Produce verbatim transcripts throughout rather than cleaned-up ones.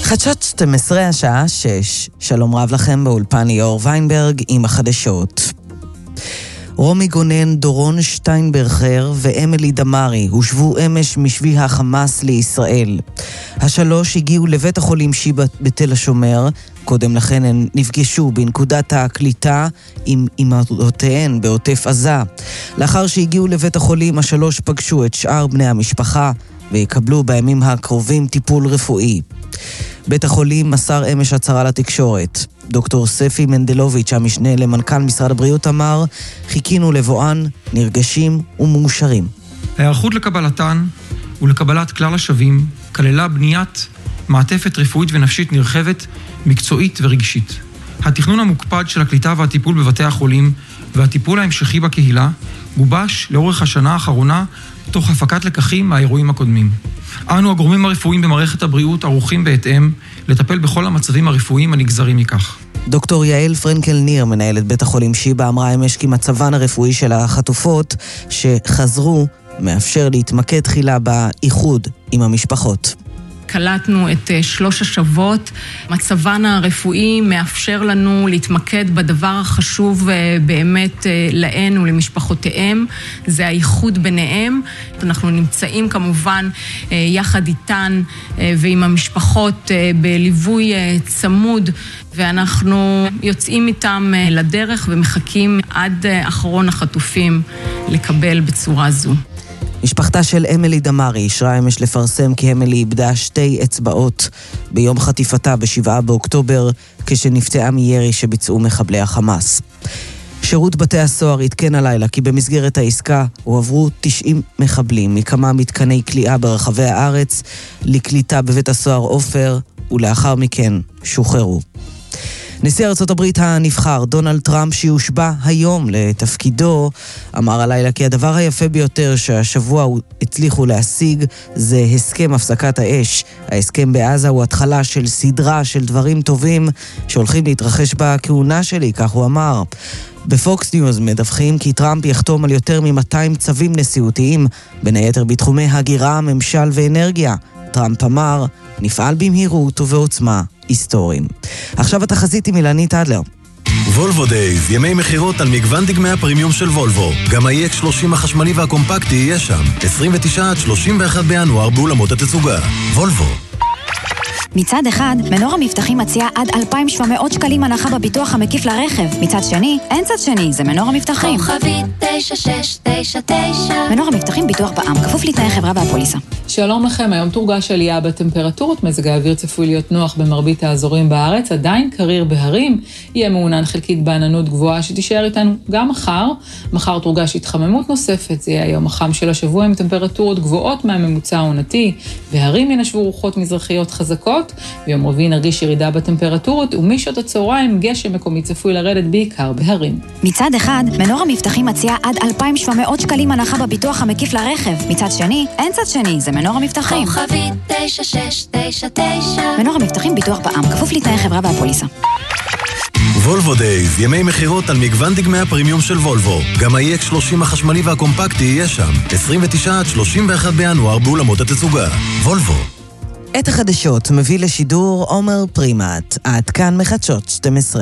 חדשות שתים עשרה השעה שש. שלום רב לכם באולפן ליאור ויינברג עם החדשות. רומי גונן, דורון שטיינברכר ואמילי דמרי הושבו אמש משבי החמאס לישראל. השלוש הגיעו לבית החולים שיבא בתל השומר. קודם לכן הן נפגשו בנקודת הקליטה עם אמהותיהן בעוטף עזה. לאחר שהגיעו לבית החולים, השלוש פגשו את שאר בני המשפחה ויקבלו בימים הקרובים טיפול רפואי. בית החולים מסר אמש הצהרה לתקשורת. דוקטור ספי מנדלוביץ', המשנה למנכ"ל משרד הבריאות, אמר, חיכינו לבואן, נרגשים ומאושרים. ההיערכות לקבלתן ולקבלת כלל השווים כללה בניית מעטפת רפואית ונפשית נרחבת, מקצועית ורגשית. התכנון המוקפד של הקליטה והטיפול בבתי החולים והטיפול ההמשכי בקהילה גובש לאורך השנה האחרונה תוך הפקת לקחים מהאירועים הקודמים. אנו הגורמים הרפואיים במערכת הבריאות ערוכים בהתאם לטפל בכל המצבים הרפואיים הנגזרים מכך. דוקטור יעל פרנקל ניר, מנהלת בית החולים שיבא, אמרה אמש כי מצבן הרפואי של החטופות שחזרו מאפשר להתמקד תחילה באיחוד עם המשפחות. קלטנו את שלוש השבות. מצבן הרפואי מאפשר לנו להתמקד בדבר החשוב באמת להן ולמשפחותיהם, זה האיחוד ביניהם. אנחנו נמצאים כמובן יחד איתן ועם המשפחות בליווי צמוד, ואנחנו יוצאים איתם לדרך ומחכים עד אחרון החטופים לקבל בצורה זו. משפחתה של אמילי דמרי אישרה אמש לפרסם כי אמילי איבדה שתי אצבעות ביום חטיפתה בשבעה באוקטובר כשנפצעה מירי שביצעו מחבלי החמאס. שירות בתי הסוהר התקן הלילה כי במסגרת העסקה הועברו תשעים מחבלים מכמה מתקני כליאה ברחבי הארץ לקליטה בבית הסוהר עופר, ולאחר מכן שוחררו. נשיא ארצות הברית הנבחר, דונלד טראמפ, שיושבע היום לתפקידו, אמר הלילה כי הדבר היפה ביותר שהשבוע הצליחו להשיג זה הסכם הפסקת האש. ההסכם בעזה הוא התחלה של סדרה של דברים טובים שהולכים להתרחש בכהונה שלי, כך הוא אמר. בפוקס ניוז מדווחים כי טראמפ יחתום על יותר מ-מאתיים צווים נשיאותיים, בין היתר בתחומי הגירה, ממשל ואנרגיה. טראמפ אמר, נפעל במהירות ובעוצמה היסטוריים. עכשיו התחזית עם אילנית אדלר. וולבו דייז, ימי מחירות על מגוון דגמי הפרימיום של וולבו. גם ה-אי אקס שלושים החשמלי והקומפקטי יהיה שם. עשרים ותשעה עד שלושים ואחד בינואר באולמות התצוגה. וולבו. מצד אחד, מנור המבטחים מציע עד אלפיים ושבע מאות שקלים הנחה בביטוח המקיף לרכב. מצד שני, אין צד שני, זה מנור המבטחים. כוכבית תשע שש תשע תשע. מנור המבטחים ביטוח בע"מ, כפוף לתנאי חברה והפוליסה. שלום לכם, היום תורגש עלייה בטמפרטורות, מזג האוויר צפוי להיות נוח במרבית האזורים בארץ, עדיין קריר בהרים, יהיה מעונן חלקית בעננות גבוהה שתישאר איתנו גם מחר. מחר תורגש התחממות נוספת, זה יהיה היום החם של השבוע עם טמפרטורות גבוהות מהממוצע העונתי, והרים ינשבו רוחות מזרחיות חזקות. ביום רביעי נרגיש ירידה בטמפרטורות, ומשעות הצהריים גשם מקומי צפוי לרדת בעיקר בהרים. מצד אחד, מנור המבטחים מציע עד אלפיים ושבע מאות שקלים הנחה בביטוח המקיף לרכב. מצד שני, אין צד שני, זה מנור המבטחים. כוכבית תשע שש תשע תשע. מנור המבטחים ביטוח בע"מ, כפוף לתנאי חברה והפוליסה. וולבו דייז, ימי מחירות על מגוון דגמי הפרימיום של וולבו. גם ה-אי אקס שלושים החשמלי והקומפקטי יהיה שם. עשרים ותשעה עד שלושים ואחד בינואר באולמות התצוגה. וולבו. את החדשות מביא לשידור עומר פרימט. עד כאן מחדשות שתים עשרה.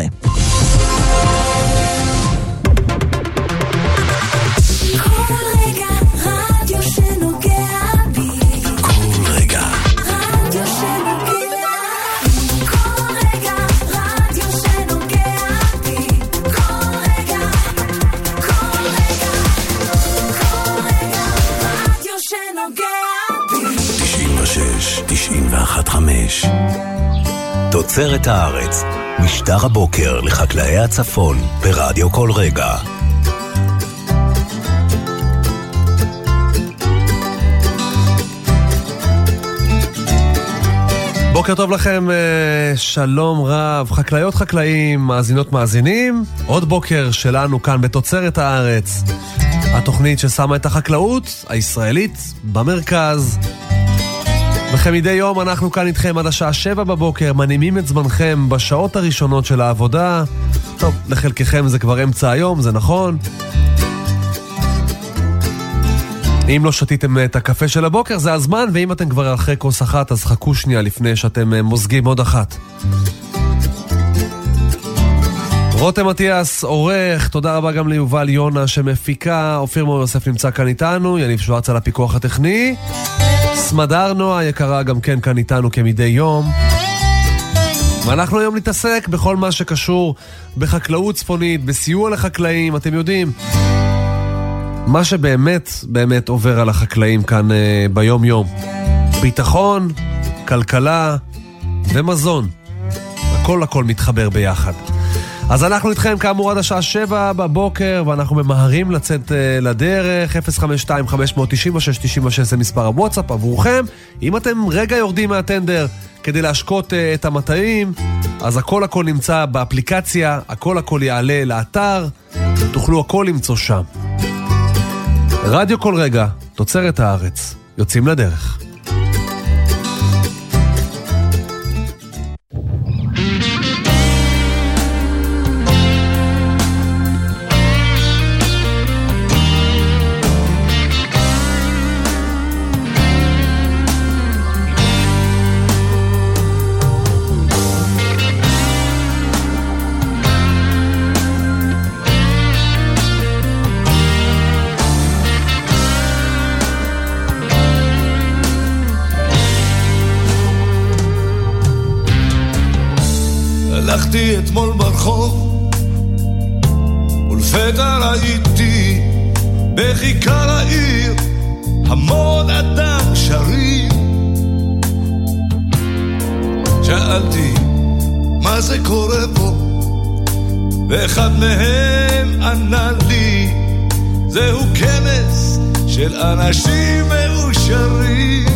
תשעים ואחת חמש. תוצרת הארץ, משדר הבוקר לחקלאי הצפון ברדיו כל רגע. בוקר טוב לכם, שלום רב, חקלאיות חקלאים, מאזינות מאזינים. עוד בוקר שלנו כאן בתוצרת הארץ, התוכנית ששמה את החקלאות הישראלית במרכז. וכמדי יום אנחנו כאן איתכם עד השעה שבע בבוקר, מנימים את זמנכם בשעות הראשונות של העבודה. טוב, לחלקכם זה כבר אמצע היום, זה נכון. אם לא שתיתם את הקפה של הבוקר, זה הזמן, ואם אתם כבר אחרי כוס אחת, אז חכו שנייה לפני שאתם מוזגים עוד אחת. רותם מתיאס, עורך, תודה רבה גם ליובל יונה שמפיקה, אופיר מור יוסף נמצא כאן איתנו, יניב שוורץ על הפיקוח הטכני, סמדר נועה יקרה גם כן כאן איתנו כמדי יום, ואנחנו היום נתעסק בכל מה שקשור בחקלאות צפונית, בסיוע לחקלאים, אתם יודעים, מה שבאמת באמת עובר על החקלאים כאן אה, ביום יום, ביטחון, כלכלה ומזון, הכל הכל מתחבר ביחד. אז אנחנו איתכם כאמור עד השעה שבע בבוקר, ואנחנו ממהרים לצאת uh, לדרך. אפס חמש שתיים חמש תשע שש תשע שש זה מספר הוואטסאפ עבורכם. אם אתם רגע יורדים מהטנדר כדי להשקות uh, את המטעים, אז הכל הכל נמצא באפליקציה, הכל הכל יעלה לאתר, תוכלו הכל למצוא שם. רדיו כל רגע, תוצרת הארץ, יוצאים לדרך. הלכתי אתמול ברחוב ולפתע ראיתי בכיכר העיר המון אדם שרים. שאלתי מה זה קורה פה, ואחד מהם ענה לי זהו כנס של אנשים מאושרים.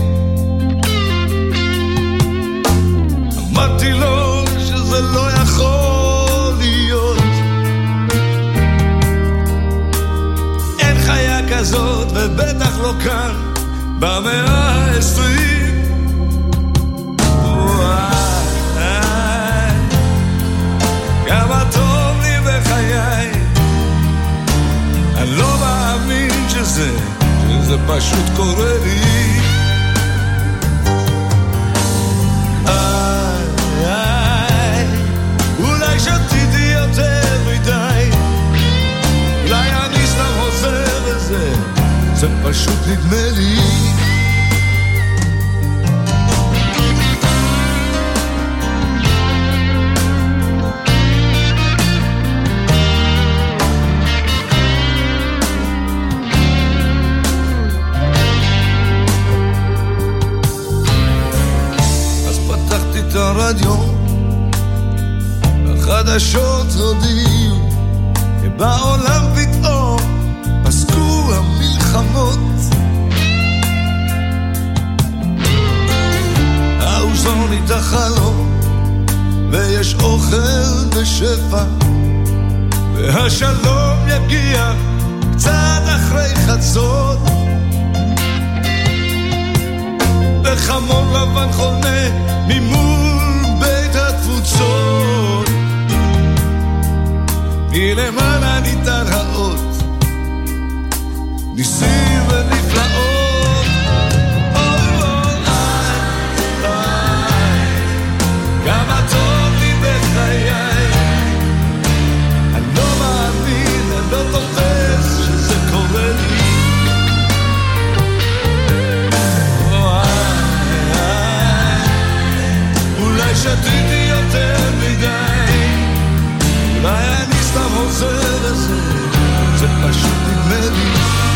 אמרתי לו זה לא יכול להיות, אין חיה כזאת ובטח לא כאן במאה העשרים. כמה טוב לי בחיי, אני לא מאמין שזה שזה פשוט קורה לי. שתיתי יותר מדי, אולי אני סתם חוזר לזה, זה פשוט נדמה לי. אז פתחתי את הרדיו, חדשות הודיעו שבעולם פתאום פסקו המלחמות. האוזון את החלום ויש אוכל בשפע, והשלום יגיע קצת אחרי חצות. וחמור לבן חונה ממול בית התפוצות, מלמעלה ניתן האות ניסים ונפלאות. אוי אוי אוי כמה טוב לי בחיי, אני לא מאמין, אני לא תופס שזה קורה לי. אולי שתיתי יותר מדי, אולי אני סתם עוזר לזה, זה פשוט נדמה לי.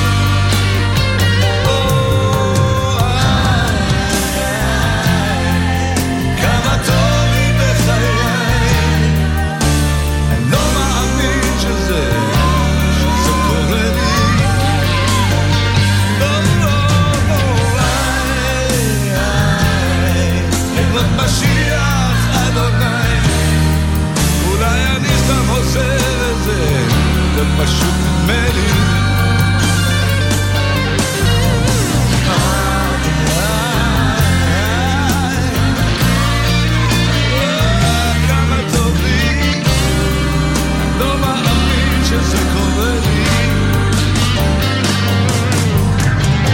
כמה טוב לי בחיי, אני לא מאמין שזה, שזה קורה לי. לא, לא, אולי, אגלות משיח אדוני, אולי אני סתם עוזר לזה, זה פשוט נדמה לי. כמה טוב לי, לא מאמין שזה קורה לי.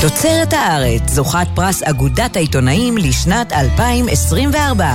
תוצרת הארץ, זוכת פרס אגודת העיתונאים לשנת אלפיים עשרים וארבע.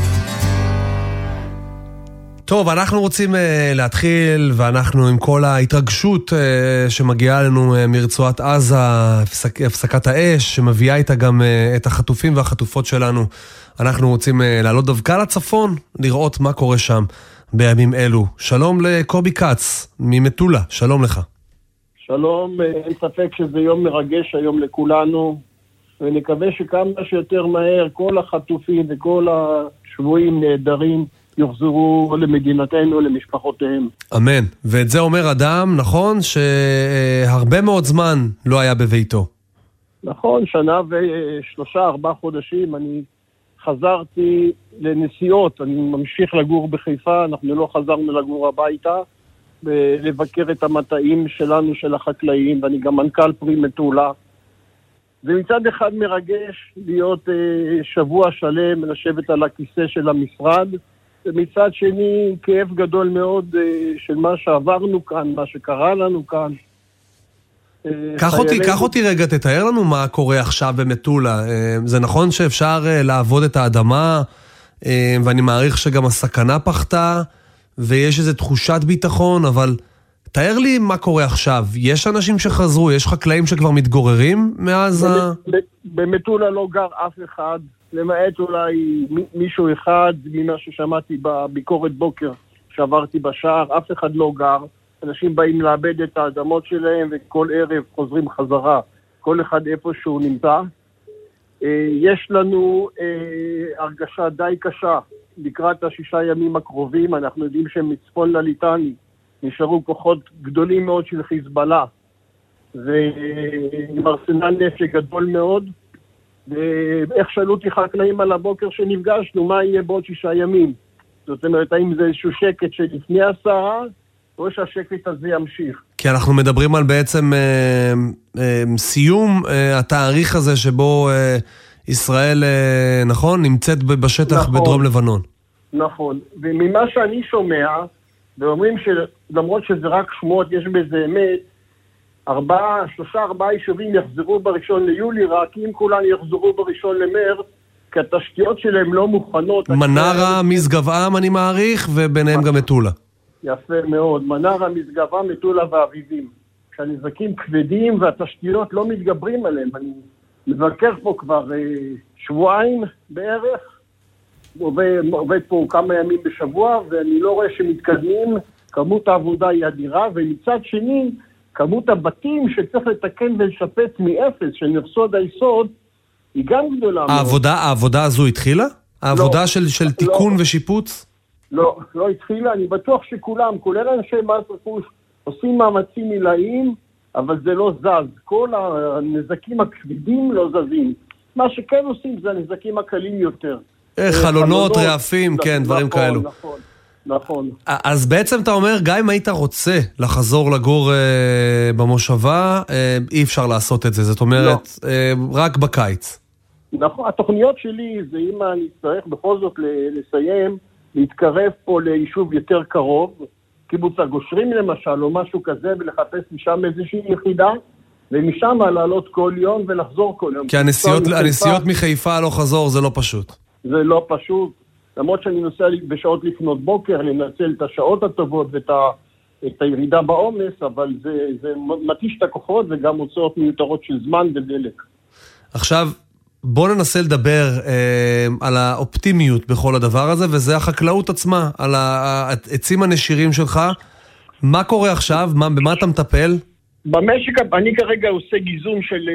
טוב, אנחנו רוצים uh, להתחיל, ואנחנו עם כל ההתרגשות uh, שמגיעה לנו uh, מרצועת עזה, הפסק, הפסקת האש, שמביאה איתה גם uh, את החטופים והחטופות שלנו. אנחנו רוצים uh, לעלות דווקא לצפון, לראות מה קורה שם בימים אלו. שלום לקובי קץ, ממטולה, שלום לך. שלום, אין ספק שזה יום מרגש היום לכולנו, ונקווה שכמה שיותר מהר כל החטופים וכל השבויים נהדרים יוחזרו למדינתנו, למשפחותיהם. אמן. ואת זה אומר אדם, נכון, שהרבה מאוד זמן לא היה בביתו. נכון, שנה ושלושה, ארבעה חודשים, אני חזרתי לנסיעות, אני ממשיך לגור בחיפה, אנחנו לא חזרנו לגור הביתה, לבקר את המטעים שלנו, של החקלאים, ואני גם מנכ"ל פרי מטולה. ומצד אחד מרגש להיות אה, שבוע שלם, לשבת על הכיסא של המשרד, ומצד שני כאב גדול מאוד אה, של מה שעברנו כאן, מה שקרה לנו כאן. אה, קח חיילי... אותי, קח אותי רגע, תתאר לנו מה קורה עכשיו במטולה. אה, זה נכון שאפשר אה, לעבוד את האדמה, אה, ואני מעריך שגם הסכנה פחתה, ויש איזו תחושת ביטחון, אבל תאר לי מה קורה עכשיו. יש אנשים שחזרו, יש חקלאים שכבר מתגוררים מאז ה... במטולה לא גר אף אחד, למעט אולי מישהו אחד, ממה ששמעתי בביקורת בוקר שעברתי בשער, אף אחד לא גר. אנשים באים לאבד את האדמות שלהם, וכל ערב חוזרים חזרה, כל אחד איפה שהוא נמצא. יש לנו הרגשה די קשה, לקראת השישה ימים הקרובים. אנחנו יודעים שמצפון לליטני נשארו כוחות גדולים מאוד של חיזבאללה, ועם ארסנל נשק גדול מאוד, ואיך שאלו אותי חקלאים על הבוקר שנפגשנו, מה יהיה בעוד שישה ימים? זאת אומרת, האם זה איזשהו שקט שלפני הסערה, או שהשקט הזה ימשיך? כי אנחנו מדברים על בעצם אה, אה, סיום אה, התאריך הזה שבו... אה, ישראל, נכון, נמצאת בשטח נכון, בדרום לבנון. נכון, וממה שאני שומע, ואומרים שלמרות שזה רק שמועות, יש בזה אמת, ארבעה, שלושה, ארבעה יישובים יחזרו בראשון ליולי, רק אם כולן יחזרו בראשון למרץ, כי התשתיות שלהם לא מוכנות. מנרה, משגב-עם, אני מעריך, וביניהם גם מטולה. יפה מאוד, מנרה, משגב-עם, מטולה ואביבים. כשהנזקים כבדים והתשתיות לא מתגברים עליהם, אני... מבקר פה כבר אה, שבועיים בערך, עובד, עובד פה כמה ימים בשבוע, ואני לא רואה שמתקדמים, כמות העבודה היא אדירה, ומצד שני, כמות הבתים שצריך לתקן ולשפץ מאפס, שנרסו עד היסוד, היא גם גדולה. העבודה, העבודה הזו התחילה? העבודה לא, של, של תיקון לא, ושיפוץ? לא, לא התחילה, אני בטוח שכולם, כולל אנשי מס רכוש, עושים מאמצים מילאים, אבל זה לא זז. כל הנזקים הכבדים לא זזים. מה שכן עושים זה הנזקים הקלים יותר. חלונות, רעפים, כן, דברים כאלו. נכון, נכון. אז בעצם אתה אומר, גם אם היית רוצה לחזור לגור במושבה, אי אפשר לעשות את זה. זאת אומרת, רק בקיץ. נכון, התוכניות שלי זה אם אני צריך בכל זאת לסיים, להתקרב פה ליישוב יותר קרוב, קיבוץ הגושרים למשל, או משהו כזה, ולחפש משם איזושהי יחידה, ומשם לעלות כל יום ולחזור כל יום. כי הנסיעות, הנסיעות מחיפה לא חזור, זה לא פשוט. זה לא פשוט. למרות שאני נוסע בשעות לפנות בוקר, לנצל את השעות הטובות ואת ה, את הירידה בעומס, אבל זה, זה מתיש את הכוחות וגם הוצאות מיותרות של זמן ודלק. עכשיו, בוא ננסה לדבר אה, על האופטימיות בכל הדבר הזה, וזה החקלאות עצמה, על העצים הנשירים שלך. מה קורה עכשיו? מה, במה אתה מטפל? במשק, אני כרגע עושה גיזום של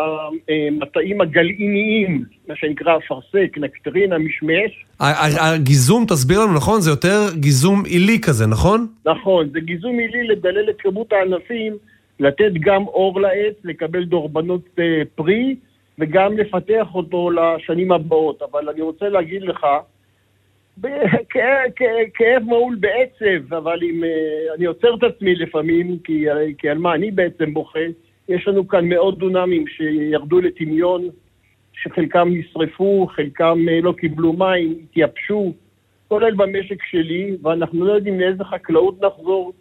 המטעים הגלעיניים, מה שנקרא אפרסק, נקטרינה, משמש. הגיזום, תסביר לנו, נכון? זה יותר גיזום עילי כזה, נכון? נכון, זה גיזום עילי לדלל את כמות הענפים, לתת גם אור לעץ, לקבל דורבנות פרי, וגם לפתח אותו לשנים הבאות. אבל אני רוצה להגיד לך, כאב מעול בעצב, אבל אם אני עוצר את עצמי לפעמים, כי, כי על מה אני בעצם בוכה, יש לנו כאן מאות דונמים שירדו לטמיון, שחלקם נשרפו, חלקם לא קיבלו מים, התייבשו, כולל במשק שלי, ואנחנו לא יודעים לאיזה חקלאות נחזור,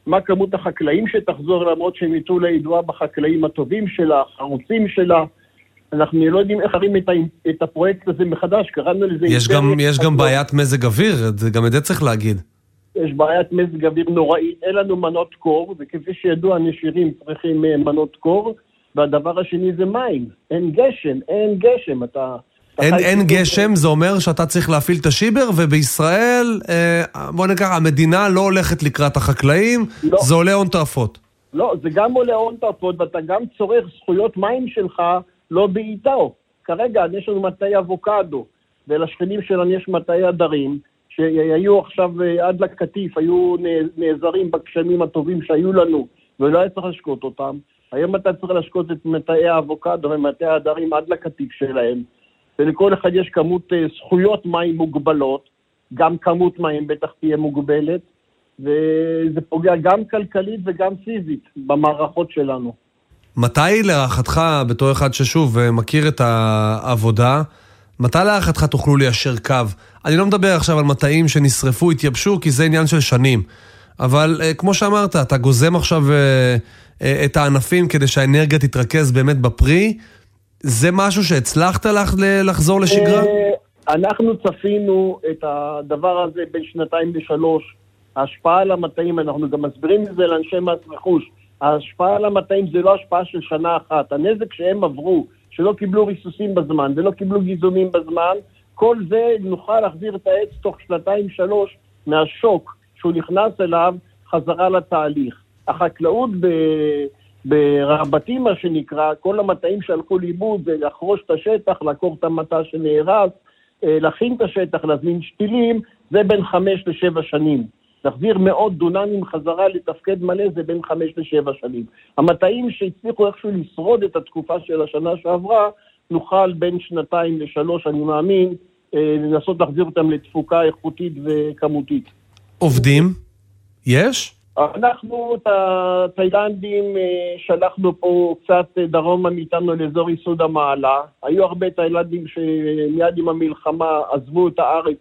מה כמות החקלאים שתחזור, למרות שהם יצאו לידועה בחקלאים הטובים שלה, החרוצים שלה. אנחנו לא יודעים איך הרים את, את הפרויקט הזה מחדש, קראנו לזה... יש גם, יש גם בעיית מזג אוויר, גם את זה צריך להגיד. יש בעיית מזג אוויר נוראית, אין לנו מנות קור, וכפי שידוע, נשירים צריכים מנות קור, והדבר השני זה מים. אין גשם, אין גשם, אתה... אין, אין גשם, זה אומר שאתה צריך להפעיל את השיבר, ובישראל, בוא נקרא, המדינה לא הולכת לקראת החקלאים, לא. זה עולה הון תועפות. לא, זה גם עולה הון תועפות, ואתה גם צורך זכויות מים שלך, לא בעיתו. כרגע יש לנו מטעי אבוקדו, ולשכנים שלנו יש מטעי הדרים, שהיו עכשיו עד לקטיף, היו נעזרים בגשמים הטובים שהיו לנו, ולא היה צריך לשקוט אותם. היום אתה צריך לשקוט את מטעי האבוקדו ומטעי הדרים עד לקטיף שלהם. ולכל אחד יש כמות זכויות מים מוגבלות, גם כמות מים בטח תהיה מוגבלת, וזה פוגע גם כלכלית וגם פיזית במערכות שלנו. מתי להערכתך, בתור אחד ששוב מכיר את העבודה, מתי להערכתך תוכלו ליישר קו? אני לא מדבר עכשיו על מטעים שנשרפו, התייבשו, כי זה עניין של שנים. אבל כמו שאמרת, אתה גוזם עכשיו את הענפים כדי שהאנרגיה תתרכז באמת בפרי, זה משהו שהצלחת לחזור לשגרה? אנחנו צפינו את הדבר הזה בין שנתיים לשלוש. ההשפעה על המטעים, אנחנו גם מסבירים את זה לאנשי מס רכוש, ההשפעה על המטעים זה לא השפעה של שנה אחת. הנזק שהם עברו, שלא קיבלו ריסוסים בזמן ולא קיבלו גיזומים בזמן, כל זה נוכל להחזיר את העץ תוך שנתיים שלוש מהשוק שהוא נכנס אליו חזרה לתהליך. החקלאות ב... ברבתים, מה שנקרא, כל המטעים שהלכו לאיבוד זה לחרוש את השטח, לעקור את המטע שנהרס, להכין את השטח, להזמין שתילים, זה בין חמש לשבע שנים. להחזיר מאות דונמים חזרה לתפקד מלא זה בין חמש לשבע שנים. המטעים שהצליחו איכשהו לשרוד את התקופה של השנה שעברה, נוכל בין שנתיים לשלוש, אני מאמין, לנסות להחזיר אותם לתפוקה איכותית וכמותית. עובדים? יש? אנחנו את התאילנדים שלחנו פה קצת דרומה מאיתנו לאזור יסוד המעלה. היו הרבה תאילנדים שמיד עם המלחמה עזבו את הארץ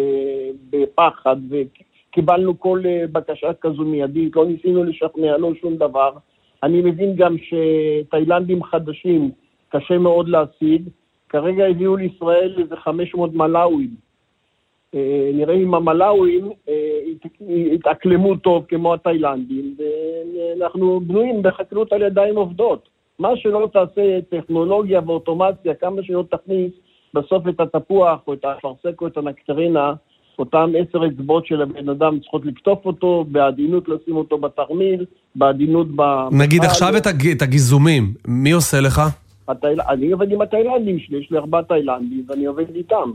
בפחד וקיבלנו כל בקשה כזו מיידית, לא ניסינו לשכנע, לא שום דבר. אני מבין גם שתאילנדים חדשים קשה מאוד להשיג. כרגע הביאו לישראל איזה חמש מאות מלאווים. נראה אם המלאווים התאקלמו טוב כמו התאילנדים, ואנחנו בנויים בחקלאות על ידיים עובדות. מה שלא תעשה טכנולוגיה ואוטומציה, כמה שלא תכניס בסוף את התפוח או את האפרסק או את הנקטרינה, אותם עשר אצבעות של הבן אדם צריכות לקטוף אותו, בעדינות לשים אותו בתרמיל, בעדינות במחל. נגיד עכשיו את, הג... את הגיזומים, מי עושה לך? התאיל... אני עובד עם התאילנדים שלי, יש לי ארבעה תאילנדים ואני עובד איתם.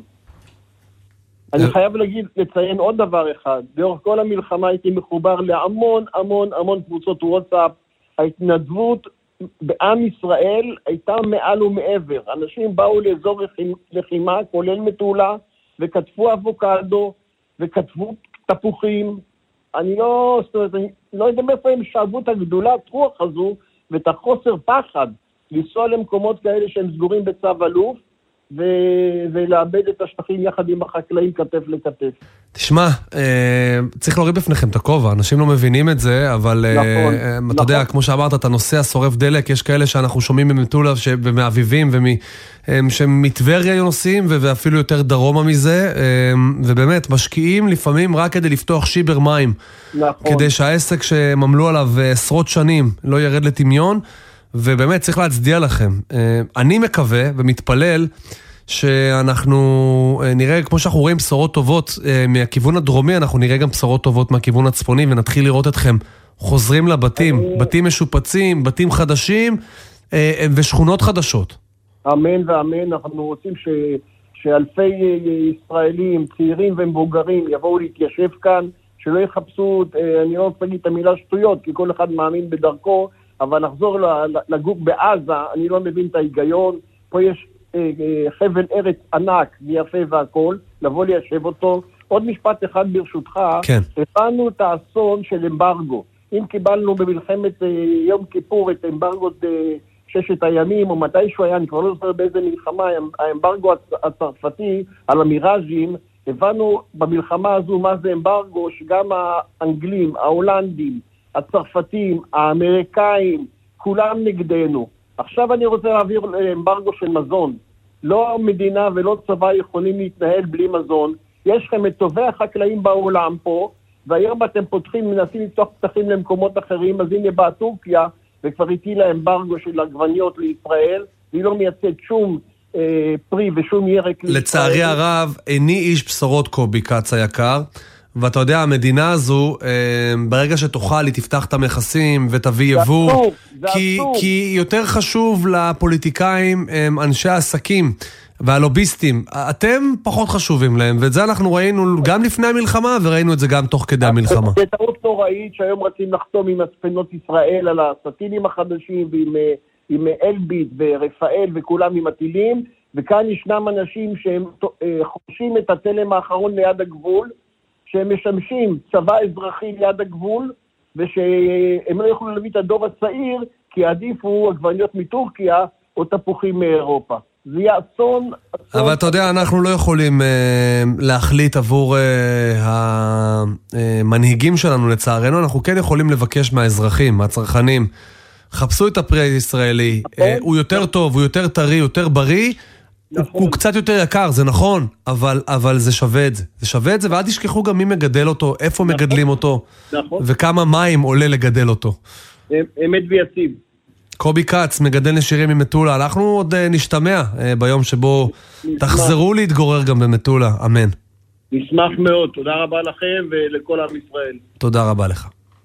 אני חייב להגיד, לציין עוד דבר אחד. לאורך כל המלחמה הייתי מחובר להמון המון המון קבוצות וואטסאפ. ההתנדבות בעם ישראל הייתה מעל ומעבר. אנשים באו לאזור לחימה, כולל מטולה, וכתבו אבוקדו, וכתבו תפוחים. אני לא, זאת אומרת, אני לא יודע מאיפה הם שאבו את הגדולה, הרוח הזו, ואת החוסר פחד, לנסוע למקומות כאלה שהם סגורים בצו אלוף, ו- ולאבד את השטחים יחד עם החקלאים כתף לכתף. תשמע, אה, צריך להוריד בפניכם את הכובע, אנשים לא מבינים את זה, אבל נכון, אה, נכון. אתה יודע, כמו שאמרת, אתה נוסע שורף דלק, יש כאלה שאנחנו שומעים ממטולה ומאביבים, שמטבריה היו נוסעים, ואפילו יותר דרומה מזה, אה, ובאמת, משקיעים לפעמים רק כדי לפתוח שיבר מים, נכון. כדי שהעסק שממלו עליו עשרות שנים לא ירד לטמיון, ובאמת צריך להצדיע לכם. אני מקווה ומתפלל שאנחנו נראה, כמו שאנחנו רואים בשורות טובות מהכיוון הדרומי, אנחנו נראה גם בשורות טובות מהכיוון הצפוני, ונתחיל לראות אתכם חוזרים לבתים, בתים משופצים, בתים חדשים ושכונות חדשות. אמן ואמן, אנחנו רוצים ש... שאלפי ישראלים, צעירים ומבוגרים יבואו להתיישב כאן, שלא יחפשו, אני לא רוצה להגיד את המילה שטויות, כי כל אחד מאמין בדרכו, אבל נחזור לגור בעזה, אני לא מבין את ההיגיון, פה יש אה, אה, חבל ארץ ענק ויפה והכל, לבוא ליישב אותו. עוד משפט אחד ברשותך, כן. הבנו את האסון של אמברגו. אם קיבלנו במלחמת אה, יום כיפור את אמברגות אה, ששת הימים, או מתישהו היה, אני כבר לא זוכר באיזה מלחמה, האמברגו הצרפתי על המיראז'ים, הבנו במלחמה הזו מה זה אמברגו, שגם האנגלים, ההולנדים, הצרפתים, האמריקאים, כולם נגדנו. עכשיו אני רוצה להעביר לאמברגו של מזון. לא מדינה ולא צבא יכולים להתנהל בלי מזון. יש לכם את טובי החקלאים בעולם פה, והיום אתם פותחים, מנסים לפתוח פתחים למקומות אחרים, אז הנה באה טורקיה, וכבר הטילה אמברגו של עגבניות לישראל, והיא לא מייצאת שום אה, פרי ושום ירק לישראל. לצערי הרב, איני איש בשורות קובי קץ היקר, ואתה יודע, המדינה הזו, אה, ברגע שתוכל, היא תפתח את המכסים ותביא יבוא, אסור, כי, אסור. כי יותר חשוב לפוליטיקאים, הם אנשי העסקים והלוביסטים, אתם פחות חשובים להם, ואת זה אנחנו ראינו גם לפני המלחמה, וראינו את זה גם תוך כדי המלחמה. זה טעות נוראית שהיום רצים לחתום עם הספינות ישראל על הסטילים החדשים, ועם עם אלביט ורפאל וכולם עם הטילים, וכאן ישנם אנשים שהם חושים את התלם האחרון ליד הגבול, שהם משמשים צבא אזרחי ליד הגבול, ושהם לא יכולו להביא את הדור הצעיר, כי עדיפו עגבניות מטורקיה או תפוחים מאירופה. זה יהיה אסון, אסון. אבל אתה יודע, אנחנו לא יכולים אה, להחליט עבור אה, המנהיגים שלנו לצערנו, אנחנו כן יכולים לבקש מהאזרחים, מהצרכנים, חפשו את הפרי הישראלי, אה, הוא יותר טוב, הוא יותר טרי, יותר בריא, נכון. הוא, הוא קצת יותר יקר, זה נכון, אבל, אבל זה שווה את זה. זה שווה את זה, ואל תשכחו גם מי מגדל אותו, איפה נכון. מגדלים אותו, נכון. וכמה מים עולה לגדל אותו. אמת ויציב. קובי קץ, מגדל נשירים ממטולה, אנחנו עוד נשתמע ביום שבו נשמח. תחזרו להתגורר גם במטולה, אמן. נשמח מאוד, תודה רבה לכם ולכל עם ישראל. תודה רבה לך.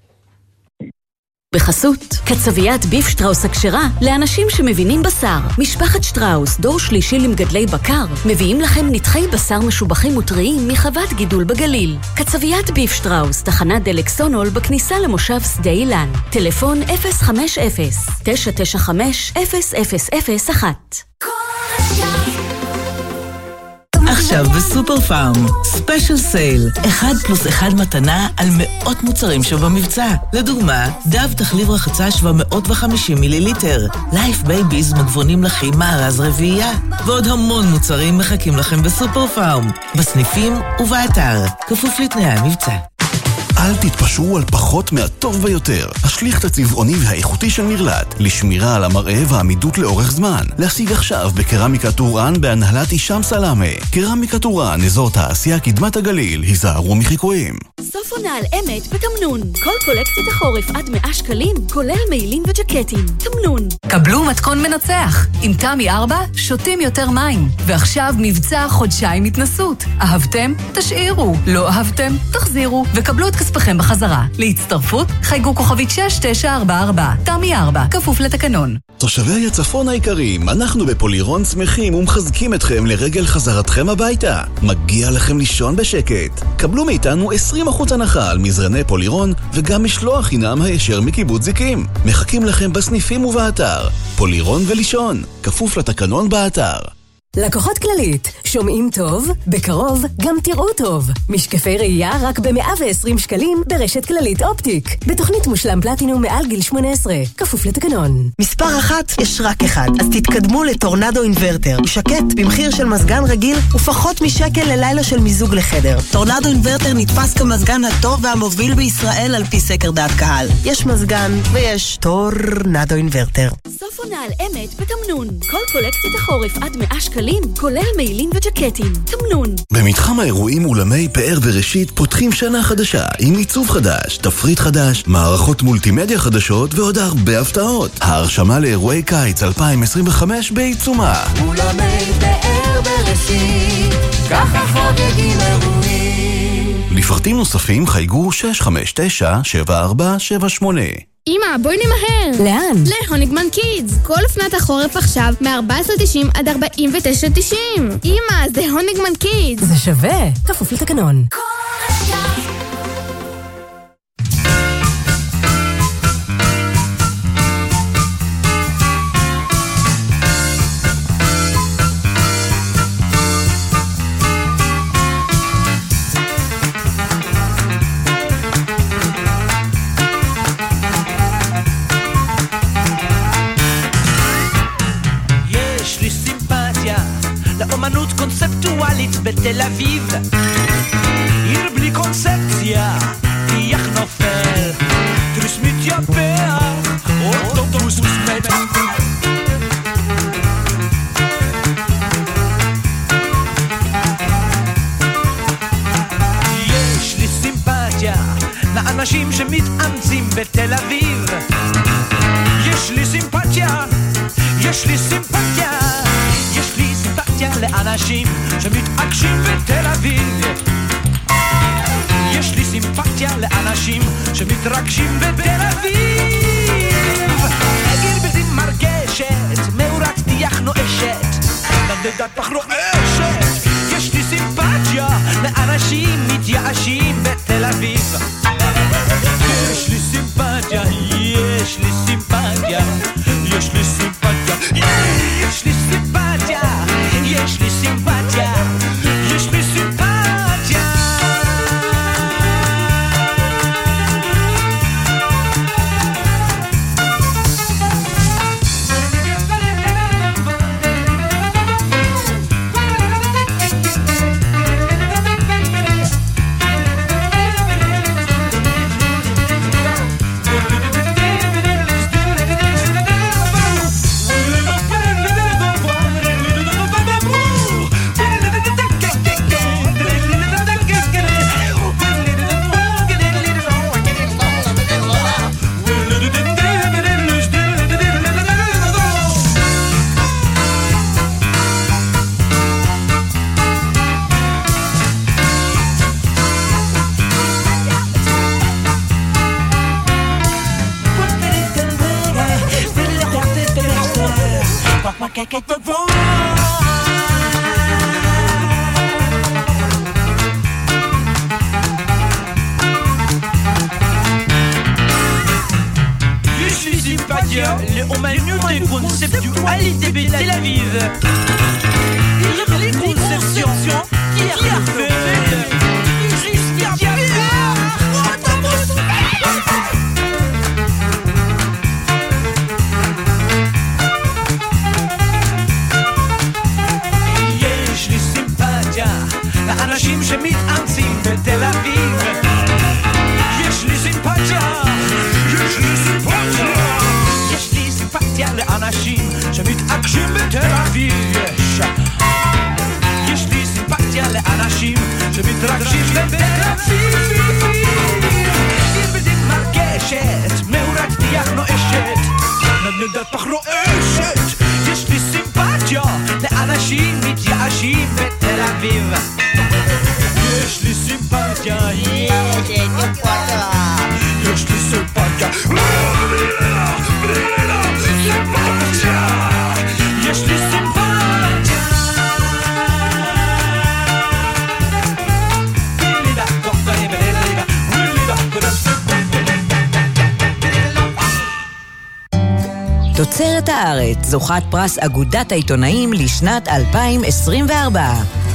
בחסות, קצביית ביף שטראוס הכשרה לאנשים שמבינים בשר. משפחת שטראוס, דור שלישי למגדלי בקר, מביאים לכם נתחי בשר משובחים וטריים מחוות גידול בגליל. קצביית ביף שטראוס, תחנת דלק סונול בכניסה למושב שדה אילן. טלפון אפס חמש אפס תשע תשע חמש אפס אפס אפס אחת. עכשיו בסופר פארם, ספיישל סייל, אחד פלוס אחד מתנה על מאות מוצרים שבמבצע. לדוגמה, דב תחליב רחצה שבע מאות וחמישים מיליליטר, לייף בייביז מגבונים לחים מארז רביעייה, ועוד המון מוצרים מחכים לכם בסופר פארם, בסניפים ובאתר, כפוף לתנאי המבצע. אל תתפשרו על פחות מהטוב ביותר. השליך את הצבעוני והאיכותי של מרלט, לשמירה על המראה והעמידות לאורך זמן. להשיג עכשיו בקרמיקה טורען בהנהלת אישם סלאמה. קרמיקה טורען, אזור תעשייה קדמת הגליל, היזהרו מחיקויים. סוף עונה על אמת בתמנון. כל קולקציית החורף עד מאה שקלים, כולל מעילים וג'קטים. תמנון. קבלו מתכון מנצח. עם תמי ארבע, שותים יותר מים. ועכשיו מבצע חודשיים התנסות. אהבתם? תשאירו. לא אהבתם? תחזירו. וקבלו את כספכם בחזרה. להצטרפות, חייגו כוכבית שש תשע ארבע ארבע. תמי ארבע, כפוף לתקנון. תושבי הצפון היקרים, אנחנו בפולירון שמחים ומחזקים אתכם לרגל חזרתכם הביתה. מגיע לכם לישון בשקט. קבלו מאיתנו עשרים אחוז הנחה על מזרני פולירון וגם משלוח חינם הישר מקיבוץ זיקים. מחכים לכם בסניפים ובאתר. פולירון ולישון, כפוף לתקנון באתר. לקוחות כללית, שומעים טוב, בקרוב גם תראו טוב. משקפי ראייה רק ב-מאה ועשרים שקלים ברשת כללית אופטיק. בתוכנית מושלם פלטינום מעל גיל שמונה עשרה, כפוף לתקנון. מספר אחת יש רק אחד, אז תתקדמו לטורנדו אינברטר. הוא שקט במחיר של מזגן רגיל ופחות משקל ללילה של מיזוג לחדר. טורנדו אינברטר נתפס כמזגן הטוב והמוביל בישראל על פי סקר דעת קהל. יש מזגן ויש טורנדו אינברטר. סוף עונה על אמת בתמנון. כל קולקציית החורף עד מאה שקלים. כולל מעילים וג'קטים. תמנון. במתחם האירועים אולמי פאר וראשית פותחים שנה חדשה עם עיצוב חדש, תפריט חדש, מערכות מולטימדיה חדשות ועוד הרבה הפתעות. ההרשמה לאירועי קיץ אלפיים עשרים וחמש בעיצומה. אולמי פאר וראשית, ככה חוגגים אירועים. לפרטים נוספים חייגו שש חמש תשע שבע ארבע שבע שמונה. אמא, בואי נמהר. לאן? להוניגמן קידס. כל אופנת החורף עכשיו מ-ארבע עשרה תשעים עד ארבעים ותשע תשעים. אמא, זה הוניגמן קידס. זה שווה, כפוף לתקנון. אומנות קונספטואלית בתל אביב, עיר בלי קונספציה, תיח נופל, תרוס לאנשים שמתאמצים בתל אביב. יש לי סימפתיה, יש לי סימפתיה, יש לי סימפתיה לאנשים שמתעקשים בתל אביב. יש לי סימפתיה לאנשים שמתרגשים בתל אביב. עיר בלתי מרגשת, מאורת דיח נואשת, נדדת פח רועשת. יש לי סימפתיה לאנשים מתייאשים בתל אביב. יש לי סימפתיה, יש לי סימפתיה, יש לי סימפתיה, יש לי סימפתיה, יש לי סימפתיה, יש לי סימפתיה. תוצרת הארץ, זוכת פרס אגודת העיתונאים לשנת אלפיים עשרים וארבע.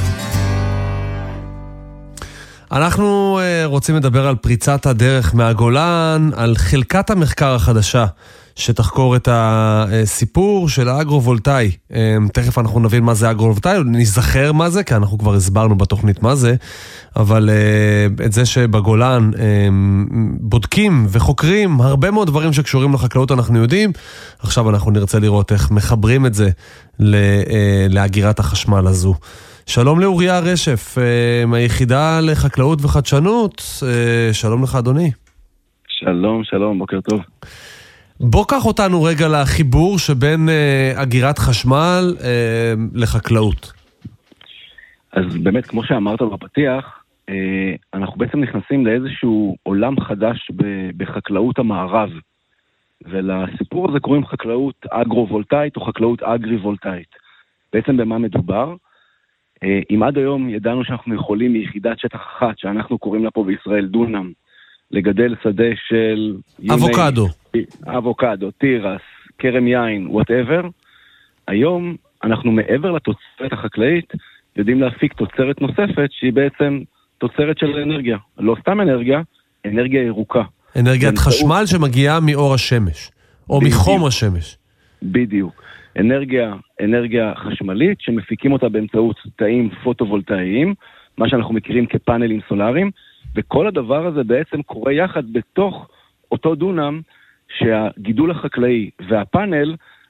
אנחנו uh, רוצים לדבר על פריצת הדרך מהגולן, על חלקת המחקר החדשה שתחקור את הסיפור של האגרו-וולטאי. Um, תכף אנחנו נבין מה זה אגרו-וולטאי, נזכר מה זה, כי אנחנו כבר הסברנו בתוכנית מה זה, אבל uh, את זה שבגולן um, בודקים וחוקרים הרבה מאוד דברים שקשורים לחקלאות אנחנו יודעים. עכשיו אנחנו נרצה לראות איך מחברים את זה להגירת החשמל הזו. שלום לאוריה רשף, מהיחידה לחקלאות וחדשנות. שלום לך אדוני. שלום, שלום, בוקר טוב. בוא קח אותנו רגע לחיבור שבין אגירת חשמל לחקלאות. אז באמת, כמו שאמרת בפתיח, אנחנו בעצם נכנסים לאיזשהו עולם חדש בחקלאות המערב. ולסיפור הזה קוראים חקלאות אגרו-וולטאית או חקלאות אגרי-וולטאית. בעצם במה מדובר? אם עד היום ידענו שאנחנו יכולים מיחידת שטח אחת, שאנחנו קוראים לה פה בישראל דונם, לגדל שדה של... אבוקדו. אבוקדו, טירס, קרם יין, whatever, היום אנחנו מעבר לתוצרת החקלאית, יודעים להפיק תוצרת נוספת, שהיא בעצם תוצרת של אנרגיה. לא סתם אנרגיה, אנרגיה ירוקה. אנרגיית חשמל שמגיעה מאור השמש, או מחום השמש. בדיוק. אנרגיה, אנרגיה חשמלית שמפיקים אותה באמצעות תאים פוטו-וולטאיים, מה שאנחנו מכירים כפאנלים סולאריים, וכל הדבר הזה בעצם קורה יחד בתוך אותו דונם שהגידול החקלאי והפאנל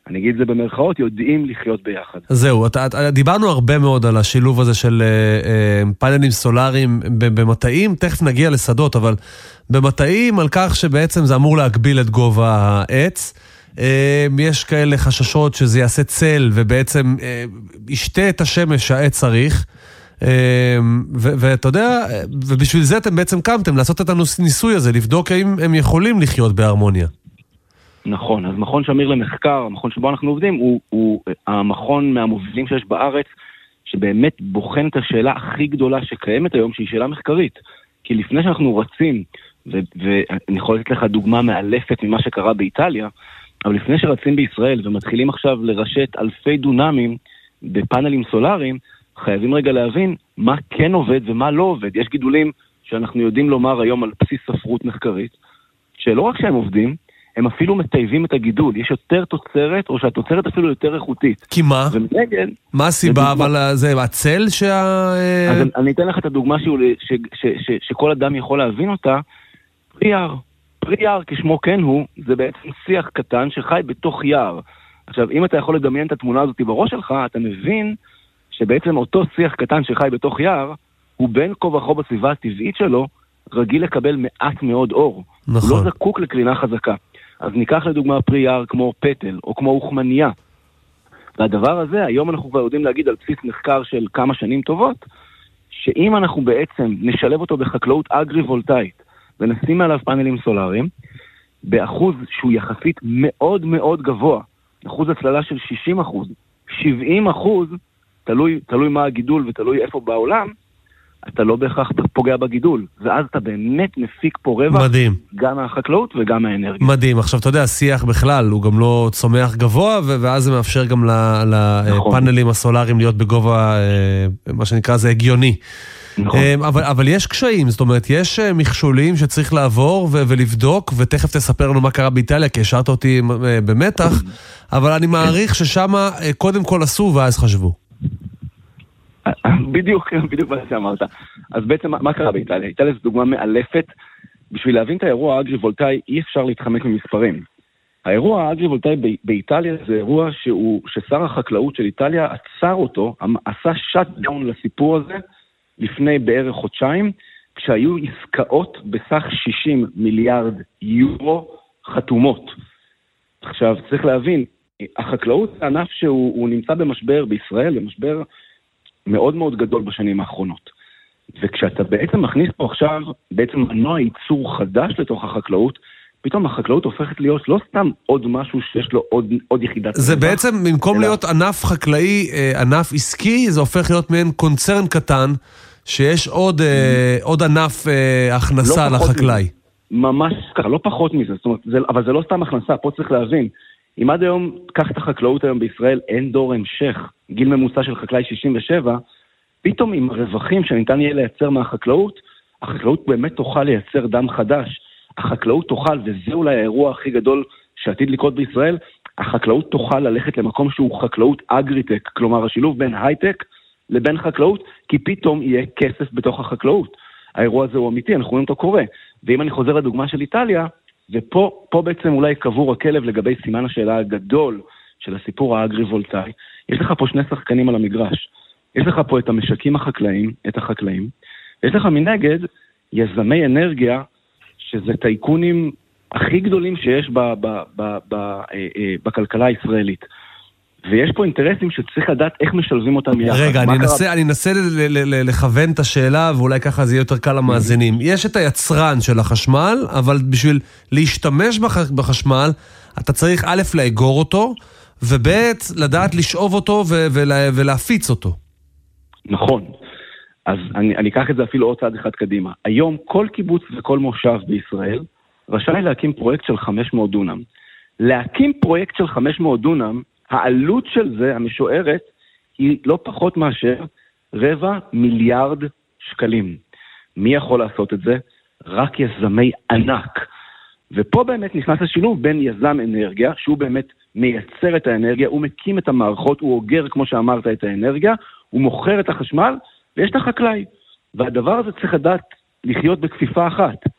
אני אגיד את זה במרכאות, יודעים לחיות ביחד. זהו, אתה, דיברנו הרבה מאוד על השילוב הזה של אה, פאנלים סולאריים במטעים, תכף נגיע לשדות, אבל במטעים על כך שבעצם זה אמור להגביל את גובה העץ, אה, יש כאלה חששות שזה יעשה צל ובעצם אה, ישתה את השמש שהעץ צריך, אה, ו- ואתה יודע, ובשביל זה אתם בעצם קמתם לעשות את הניסוי הזה, לבדוק האם הם יכולים לחיות בהרמוניה. נכון, אז מכון שמיר למחקר, המכון שבו אנחנו עובדים, הוא, הוא המכון מהמובילים שיש בארץ, שבאמת בוחן את השאלה הכי גדולה שקיימת היום, שהיא שאלה מחקרית. כי לפני שאנחנו רצים, ו- ואני יכול לתת לך דוגמה מאלפת ממה שקרה באיטליה, אבל לפני שרצים בישראל ומתחילים עכשיו לרשת אלפי דונמים בפאנלים סולאריים, חייבים רגע להבין מה כן עובד ומה לא עובד. יש גידולים שאנחנו יודעים לומר היום על בסיס ספרות מחקרית, שלא רק שהם עובדים, הם אפילו מטייבים את הגידול. יש יותר תוצרת, או שהתוצרת אפילו יותר איכותית. כי מה? ומנגד... מה הסיבה? אבל זה הצל שה... אז אני אתן לך את הדוגמה שכל אדם יכול להבין אותה. פרי יער. פרי יער, כשמו כן הוא, זה בעצם שיח קטן שחי בתוך יער. עכשיו, אם אתה יכול לדמיין את התמונה הזאת בראש שלך, אתה מבין שבעצם אותו שיח קטן שחי בתוך יער, הוא בין כה וכה בסביבה הטבעית שלו, רגיל לקבל מעט מאוד אור. נכון. הוא לא זקוק לקרינה חזקה. אז ניקח לדוגמה פרי יער כמו פטל, או כמו אוכמניה. והדבר הזה, היום אנחנו כבר יודעים להגיד על בסיס מחקר של כמה שנים טובות, שאם אנחנו בעצם נשלב אותו בחקלאות אגרי-וולטאית, ונשים עליו פאנלים סולאריים, באחוז שהוא יחסית מאוד מאוד גבוה, אחוז הצללה של שישים אחוז, שבעים אחוז, תלוי, תלוי מה הגידול ותלוי איפה בעולם, אתה לא בהכרח פוגע בגידול, ואז אתה באמת מפיק פה רווח, מדהים. גם מהחקלאות וגם מהאנרגיה. מדהים, עכשיו אתה יודע, השיח בכלל, הוא גם לא צומח גבוה, ואז זה מאפשר גם לפאנלים הסולאריים להיות בגובה, מה שנקרא, זה הגיוני. נכון. אבל, אבל יש קשיים, זאת אומרת, יש מכשולים שצריך לעבור ו- ולבדוק, ותכף תספר לנו מה קרה באיטליה, כי השארת אותי במתח, אבל אני מעריך ששם קודם כל עשו ואז חשבו. בדיוק, בדיוק מה שאמרת. אז בעצם מה קרה באיטליה? איטליה זו דוגמה מאלפת. בשביל להבין את האירוע האגרי-וולטאי אי אפשר להתחמק ממספרים. האירוע האגרי-וולטאי באיטליה זה אירוע שהוא, ששר החקלאות של איטליה עצר אותו, עשה שאט דאון לסיפור הזה לפני בערך חודשיים, כשהיו עסקאות בסך שישים מיליארד יורו חתומות. עכשיו צריך להבין, החקלאות זה ענף שהוא נמצא במשבר בישראל, במשבר מאוד מאוד גדול בשנים האחרונות. וכשאתה בעצם מכניס פה עכשיו, בעצם מנוע ייצור חדש לתוך החקלאות, פתאום החקלאות הופכת להיות לא סתם עוד משהו שיש לו עוד, עוד יחידת... זה רווח, בעצם, במקום אלא... להיות ענף חקלאי, ענף עסקי, זה הופך להיות מעין קונצרן קטן, שיש עוד, mm-hmm. עוד ענף הכנסה לא לחקלאי. ממש ככה, לא פחות מזה. זאת אומרת, זה, אבל זה לא סתם הכנסה, פה צריך להבין. אם עד היום, קח את החקלאות היום בישראל, אין דור המשך, גיל ממוצע של חקלאי שישים ושבע, פתאום עם הרווחים שניתן יהיה לייצר מהחקלאות, החקלאות באמת תוכל לייצר דם חדש. החקלאות תוכל, וזה אולי האירוע הכי גדול שעתיד לקרות בישראל, החקלאות תוכל ללכת למקום שהוא חקלאות אגריטק, כלומר השילוב בין הייטק לבין חקלאות, כי פתאום יהיה כסף בתוך החקלאות. האירוע הזה הוא אמיתי, אנחנו רואים אותו קורה. ואם אני חוזר לדוגמה של איטליה, ופה פה בעצם אולי קבור הכלב לגבי סימן השאלה הגדול של הסיפור האגרי-וולטאי, יש לך פה שני שחקנים על המגרש. יש לך פה את המשקים החקלאים, את החקלאים, ויש לך מנגד יזמי אנרגיה, שזה טייקונים הכי גדולים שיש ב, ב, ב, ב, ב, בכלכלה הישראלית. ויש פה אינטרסים שצריך לדעת איך משלבים אותם יחד. רגע, אני אנסה, אני אנסה ל- ל- ל- לכוון את השאלה, ואולי ככה זה יהיה יותר קל למאזינים. יש את היצרן של החשמל, אבל בשביל להשתמש בח- בחשמל, אתה צריך א' לאגור אותו, וב' לדעת לשאוב אותו ו- ולה- ולהפיץ אותו. נכון. אז אני, אני אקח את זה אפילו עוד צעד אחד קדימה. היום כל קיבוץ וכל מושב בישראל רשאי להקים פרויקט של חמש מאות דונם. להקים פרויקט של חמש מאות דונם, העלות של זה, המשוערת, היא לא פחות מאשר רבע מיליארד שקלים. מי יכול לעשות את זה? רק יזמי ענק. ופה באמת נכנס השילוב בין יזם אנרגיה, שהוא באמת מייצר את האנרגיה, הוא מקים את המערכות, הוא אוגר, כמו שאמרת, את האנרגיה, הוא מוכר את החשמל, ויש את החקלאי. והדבר הזה צריך לדעת לחיות בכפיפה אחת.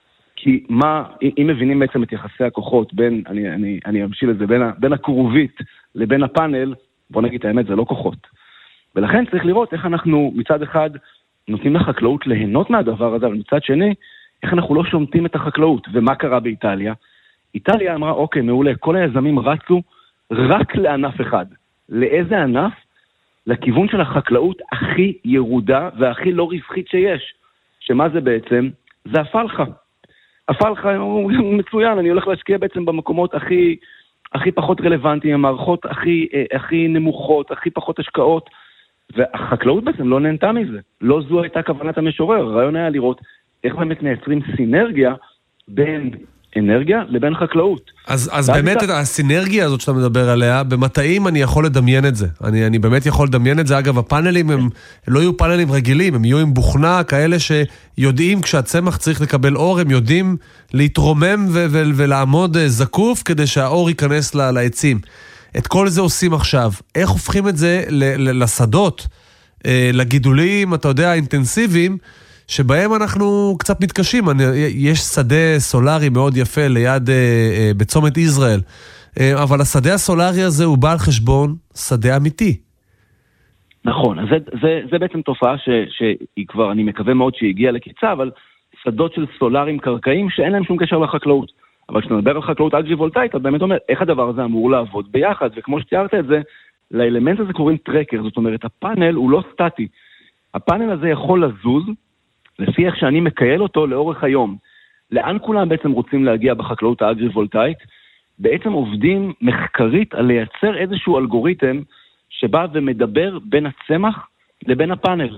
כי מה, אם מבינים בעצם את יחסי הכוחות בין, אני, אני, אני אמשיל את זה, בין, בין הכרובית לבין הפאנל, בוא נגיד את האמת, זה לא כוחות. ולכן צריך לראות איך אנחנו מצד אחד נותנים לחקלאות ליהנות מהדבר הזה, אבל מצד שני, איך אנחנו לא שומטים את החקלאות. ומה קרה באיטליה? איטליה אמרה, אוקיי, מעולה, כל היזמים רצו רק לענף אחד. לאיזה ענף? לכיוון של החקלאות הכי ירודה והכי לא רווחית שיש. שמה זה בעצם? זה הפלחה. הפלחה הוא מצוין, אני הולך להשקיע בעצם במקומות הכי, הכי פחות רלוונטיים, המערכות הכי, הכי נמוכות, הכי פחות השקעות, והחקלאות בעצם לא נהנתה מזה. לא זו הייתה כוונת המשורר. הרעיון היה לראות איך באמת מייצרים סינרגיה בין אנרגיה לבין חקלאות. אז, אז באמת אתה... הסינרגיה הזאת שאתה מדבר עליה, במטעים אני יכול לדמיין את זה. אני, אני באמת יכול לדמיין את זה. אגב, הפאנלים הם לא יהיו פאנלים רגילים, הם יהיו עם בוכנה, כאלה שיודעים כשהצמח צריך לקבל אור, הם יודעים להתרומם ו- ו- ולעמוד זקוף כדי שהאור ייכנס ל- לעצים. את כל זה עושים עכשיו. איך הופכים את זה ל- ל- לשדות, לגידולים, אתה יודע, האינטנסיביים, שבהם אנחנו קצת מתקשים. אני, יש שדה סולרי מאוד יפה ליד, אה, אה, בצומת ישראל, אה, אבל השדה הסולרי הזה הוא בא על חשבון שדה אמיתי. נכון, אז זה, זה, זה בעצם תופעה ש, שהיא כבר, אני מקווה מאוד שהיא הגיעה לקיצה, אבל שדות של סולרים קרקעים שאין להם שום קשר לחקלאות. אבל כשאתה מדבר על חקלאות אגרי-וולטאית, אתה באמת אומר, איך הדבר הזה אמור לעבוד ביחד, וכמו שתיארת את זה, לאלמנט הזה קוראים טרקר, זאת אומרת, הפאנל הוא לא סטטי. הפאנל הזה יכול לזוז, לפי איך שאני מקייל אותו לאורך היום. לאן כולם בעצם רוצים להגיע בחקלאות האגרי-וולטאית? בעצם עובדים מחקרית על לייצר איזשהו אלגוריתם שבא ומדבר בין הצמח לבין הפאנל.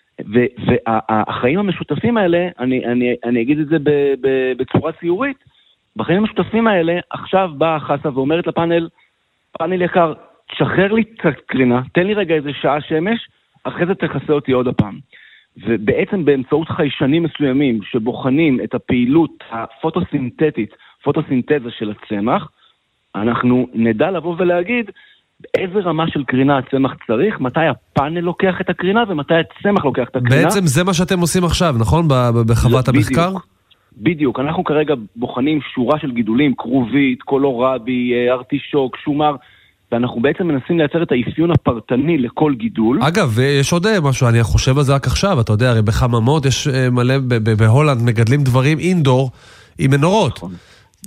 והחיים המשותפים האלה, אני, אני, אני אגיד את זה ב, ב, בצורה ציורית, בחיים המשותפים האלה, עכשיו באה חסה ואומרת לפאנל, פאנל יקר, תשחרר לי את הקרינה, תן לי רגע איזה שעה שמש, אחרי זה תכסה אותי עוד הפעם. ובעצם באמצעות חיישנים מסוימים שבוחנים את הפעילות הפוטוסינתטית, פוטוסינתזה של הצמח, אנחנו נדע לבוא ולהגיד באיזה רמה של קרינה הצמח צריך, מתי הפאנל לוקח את הקרינה ומתי הצמח לוקח את הקרינה. בעצם זה מה שאתם עושים עכשיו, נכון? בחוות המחקר? בדיוק, אנחנו כרגע בוחנים שורה של גידולים, כרובית, קולורבי, ארטישוק, שומר, ואנחנו בעצם מנסים לייצר את האפיון הפרטני לכל גידול. אגב, יש עוד משהו, אני חושב על זה רק עכשיו, אתה יודע, הרי בחממות יש מלא, בהולנד מגדלים דברים אינדור עם מנורות. נכון.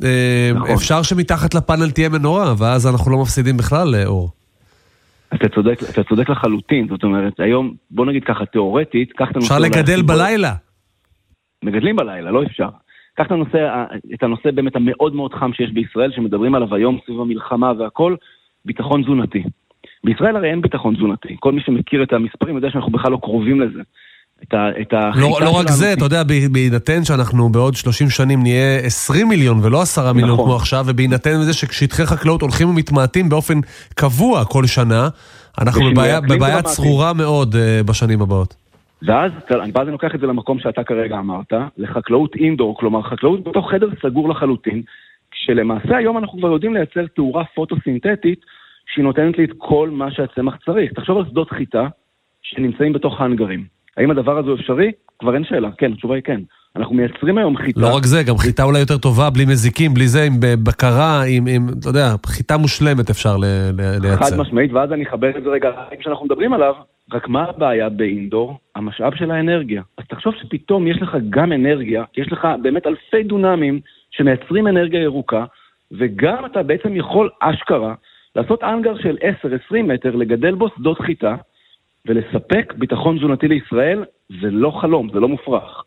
אפשר שמתחת לפאנל תהיה מנורה, ואז אנחנו לא מפסידים בכלל לאור. אתה צודק, אתה צודק לחלוטין, זאת אומרת, היום, בוא נגיד ככה, תיאורטית, אפשר לגדל בלילה. מגדלים בלילה, לא אפשר. קח את הנושא, את הנושא באמת המאוד מאוד חם שיש בישראל, שמדברים עליו היום סביב המלחמה והכל, ביטחון תזונתי. בישראל הרי אין ביטחון תזונתי. כל מי שמכיר את המספרים יודע שאנחנו בכלל לא קרובים לזה. את ה, את לא, לא רק זה, אתה יודע, בהינתן שאנחנו בעוד שלושים שנים נהיה עשרים מיליון ולא עשרה מיליון נכון. כמו עכשיו, ובהינתן בזה ששטחי חקלאות הולכים ומתמעטים באופן קבוע כל שנה, אנחנו בבעיה, בבעיה צרורה מאוד uh, בשנים הבאות. ואז, ואז אני לוקח את זה למקום שאתה כרגע אמרת, לחקלאות אינדור, כלומר חקלאות בתוך חדר סגור לחלוטין, כשלמעשה היום אנחנו כבר יודעים לייצר תאורה פוטוסינתטית, שהיא נותנת לי את כל מה שהצמח צריך. תחשוב על שדות חיטה שנמצאים בתוך האנגרים. האם הדבר הזה אפשרי? כבר אין שאלה. כן, התשובה היא כן. אנחנו מייצרים היום חיטה. לא רק זה, גם חיטה אולי יותר טובה, בלי מזיקים, בלי זה, עם בקרה, עם, עם, אתה יודע, חיטה מושלמת אפשר לייצר. חד משמעית, ואז אני אחבר את זה רגע, שאנחנו מדברים עליו, רק מה הבעיה באינדור? המשאב של האנרגיה. אז תחשוב שפתאום יש לך גם אנרגיה, יש לך באמת אלפי דונמים שמייצרים אנרגיה ירוקה, וגם אתה בעצם יכול אשכרה לעשות אנגר של עשר עשרים מטר, לגדל בו שדות חיטה, ולספק ביטחון תזונתי לישראל, זה לא חלום, זה לא מופרך.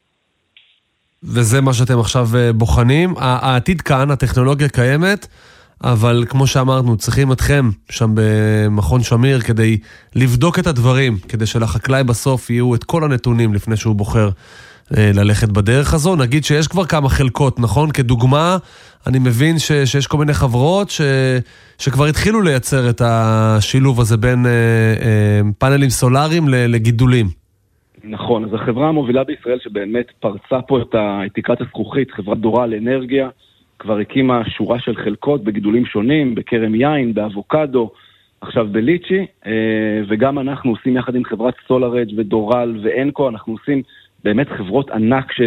וזה מה שאתם עכשיו בוחנים. העתיד כאן, הטכנולוגיה קיימת, אבל כמו שאמרנו, צריכים אתכם שם במכון שמיר כדי לבדוק את הדברים, כדי שלחקלאי בסוף יהיו את כל הנתונים לפני שהוא בוחר ללכת בדרך הזו. נגיד שיש כבר כמה חלקות, נכון? כדוגמה, אני מבין ש, שיש כל מיני חברות ש, שכבר התחילו לייצר את השילוב הזה בין אה, אה, פאנלים סולאריים לגידולים. נכון, אז החברה המובילה בישראל שבאמת פרצה פה את תקרת הזכוכית, חברת דורל אנרגיה, כבר הקימה שורה של חלקות בגידולים שונים, בקרם יין, באבוקדו, עכשיו בליצ'י, אה, וגם אנחנו עושים יחד עם חברת סולארג' ודורל ואנקו, אנחנו עושים באמת חברות ענק ש,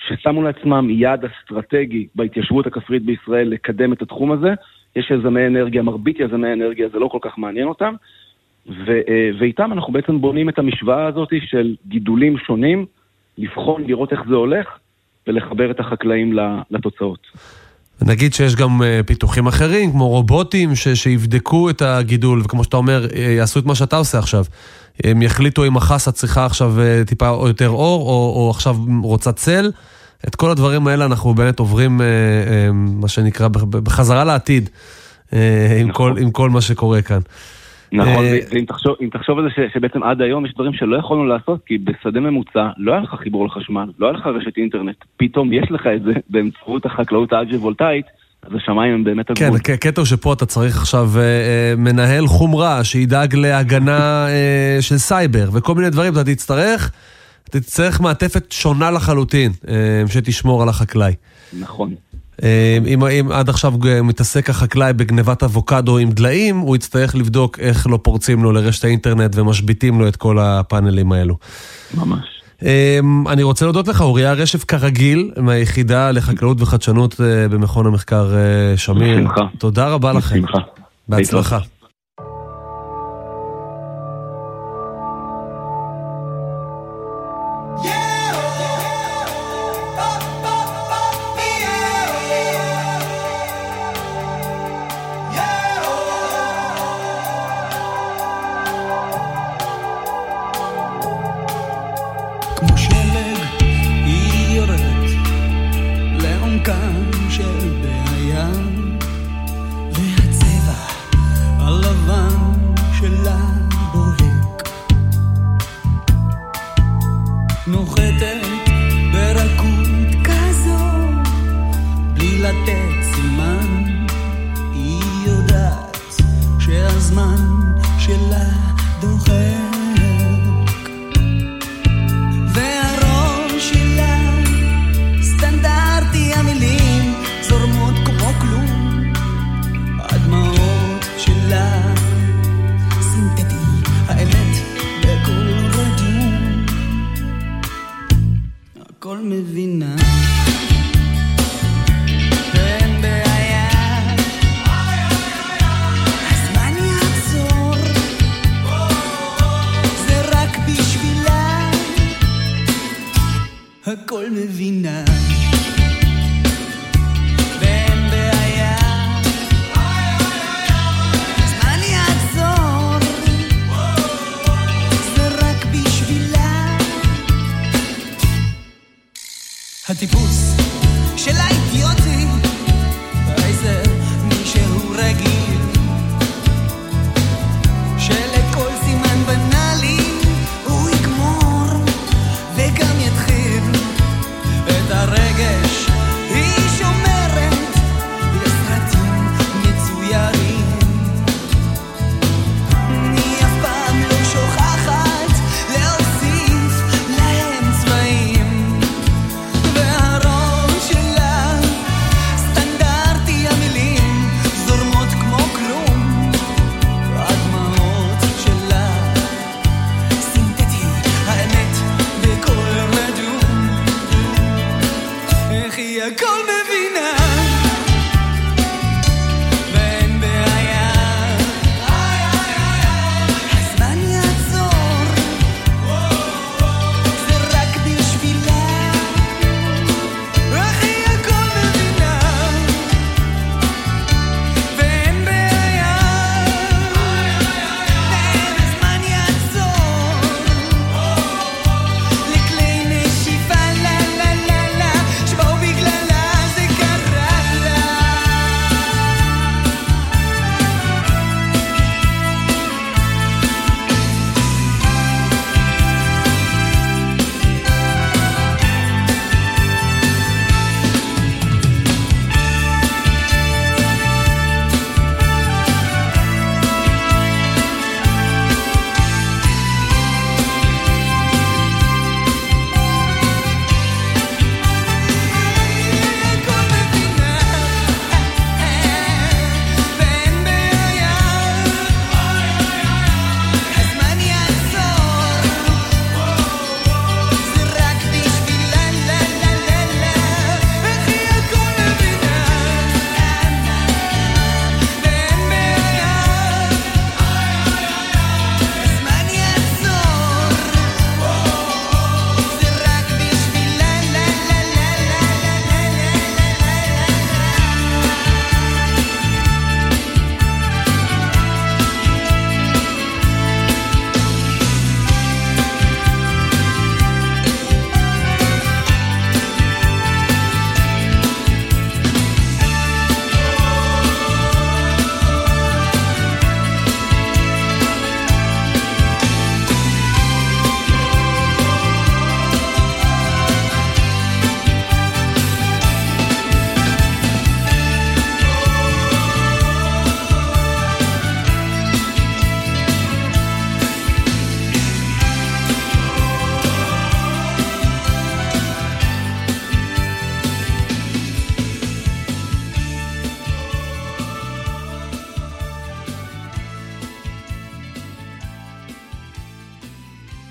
ששמו לעצמם יעד אסטרטגי בהתיישבות הכפרית בישראל לקדם את התחום הזה. יש יזמי אנרגיה, מרבית יזמי אנרגיה, זה לא כל כך מעניין אותם, ו- ואיתם אנחנו בעצם בונים את המשוואה הזאת של גידולים שונים, לבחון, לראות איך זה הולך, ולחבר את החקלאים לתוצאות. נגיד שיש גם פיתוחים אחרים, כמו רובוטים ש- שיבדקו את הגידול, וכמו שאתה אומר, יעשו את מה שאתה עושה עכשיו. הם יחליטו אם החסה צריכה עכשיו טיפה או יותר אור, או, או עכשיו רוצה צל. את כל הדברים האלה אנחנו באמת עוברים, מה שנקרא, בחזרה לעתיד, עם כל, עם כל מה שקורה כאן. נכון, ואם תחשוב, אם תחשוב על זה שבעצם עד היום יש דברים שלא יכולנו לעשות, כי בשדה ממוצע לא היה לך חיבור לחשמל, לא היה לך רשת אינטרנט, פתאום יש לך את זה באמצעות החקלאות האגרי-וולטאית, אז השמיים הם באמת הגבול. כן, הקטע שפה אתה צריך עכשיו מנהל חומרה שידאג להגנה של סייבר, וכל מיני דברים אתה תצטרך, אתה תצטרך מעטפת שונה לחלוטין, שתשמור על החקלאי. נכון. אם, אם עד עכשיו מתעסק החקלאי בגנבת אבוקדו עם דליים, הוא יצטרך לבדוק איך לא פורצים לו לרשת האינטרנט ומשביטים לו את כל הפאנלים האלו. ממש. אני רוצה להודות לך, אוריה רשף כרגיל, מהיחידה לחקלאות וחדשנות במכון המחקר שמיר. בשמחה. תודה רבה לכם. בשמחה. בהצלחה. הטיפוס של האידיוטי, איזה מישהו רגיל, שלכל סימן בנאלי הוא יגמור וגם יתחיל את הרגש. היא שומרת לסרטים מצוירים, היא אף פעם לא שוכחת להוסיף להם צבעים, הכל מבינה ואין בעיה, הזמן יעצור, זה רק בשבילה, אחי הכל מבינה ואין בעיה, הזמן יעצור לכלי נשיפה, לה לה לה לה שבאו בגלל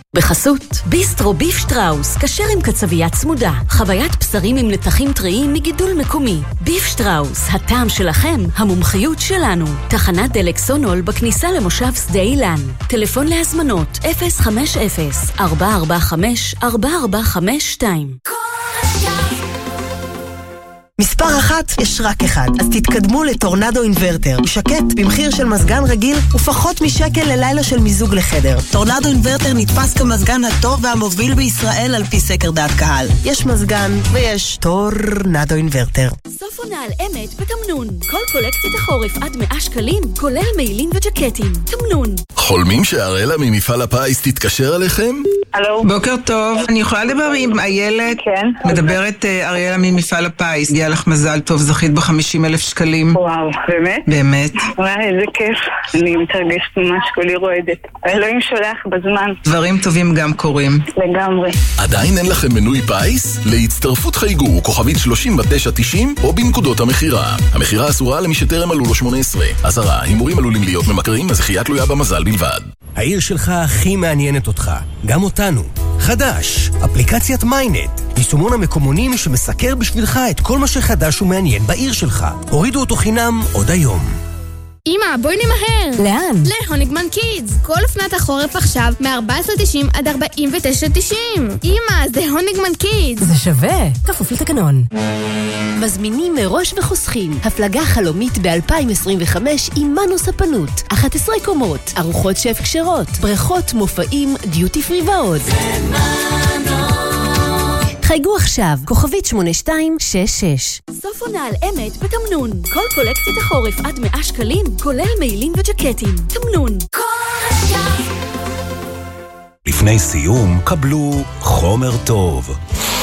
בחסות ביסטרו ביף שטראוס, כשר עם קצבייה צמודה, חוויית בשרים עם נתחים טריים מגידול מקומי. ביף שטראוס, הטעם שלכם, המומחיות שלנו. תחנת דלק סונול בכניסה למושב שדה אילן. טלפון להזמנות אפס חמש אפס ארבע ארבע חמש ארבע ארבע חמש שתיים. מספר אחת יש רק אחד, אז תתקדמו לטורנדו אינברטר. הוא שקט במחיר של מזגן רגיל ופחות משקל ללילה של מיזוג לחדר. טורנדו אינברטר נתפס כמזגן הטוב והמוביל בישראל על פי סקר דעת קהל. יש מזגן ויש טורנדו אינברטר. סוף עונה על אמת בתמנון. כל קולקציית החורף עד מאה שקלים, כולל מעילים וג'קטים. תמנון. חולמים שהראלה ממפעל הפיס תתקשר עליכם? הלו. בוקר טוב. אני יכולה לדבר עם איילת? כן. מדברת אריאלה ממפעל הפיס. הגיע לך מזל טוב, זכית ב-חמישים אלף שקלים. וואו, באמת? באמת. וואי, איזה כיף. אני מתרגשת ממש, כולי רועדת. האלוהים שולח בזמן. דברים טובים גם קורים. לגמרי. עדיין אין לכם מנוי פיס? להצטרפות חייגו כוכבית שלושים ותשע תשעים או בנקודות המחירה. המחירה אסורה למי שטרם מלאו לו שמונה עשרה. עשרה, הימורים עלולים להיות ממכרים, הזכייה תלויה במזל בלבד. העיר שלך הכי מעניינת אותך, גם אותנו. חדש, אפליקציית מיינט, יישומון המקומונים שמסקר בשבילך את כל מה שחדש ומעניין בעיר שלך. הורידו אותו חינם עוד היום. אמא, בואי נמהר. לאן? להונגמן קידס. כל אופנת החורף עכשיו מ-ארבע עשרה תשעים עד ארבעים ותשע תשעים. אמא, זה הונגמן קידס. זה שווה, כפוף לתקנון. מזמינים מראש וחוסכים. הפלגה חלומית ב-אלפיים עשרים וחמש עם מנו ספנות. אחת עשרה קומות, ארוחות שף כשרות, בריכות, מופעים, דיוטי פרי ועוד. חייגו עכשיו, כוכבית שמונה שתיים שש שש. סוף עונה על אמת בתמנון. כל קולקציית החורף עד מאה שקלים, כולל מעילים וג'קטים. תמנון. לפני סיום, קבלו חומר טוב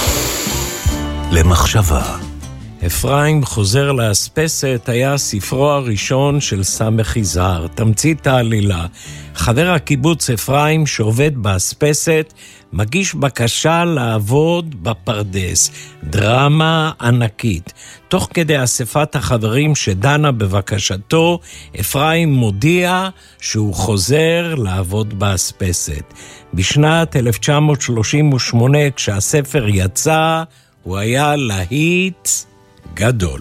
למחשבה. אפרים חוזר לאספסת היה ספרו הראשון של סמך יזהר, תמצית העלילה. חבר הקיבוץ אפרים שעובד באספסת מגיש בקשה לעבוד בפרדס, דרמה ענקית. תוך כדי אספת החברים שדנה בבקשתו, אפרים מודיע שהוא חוזר לעבוד באספסת. בשנת אלף תשע מאות שלושים ושמונה כשהספר יצא, הוא היה להיט גדול.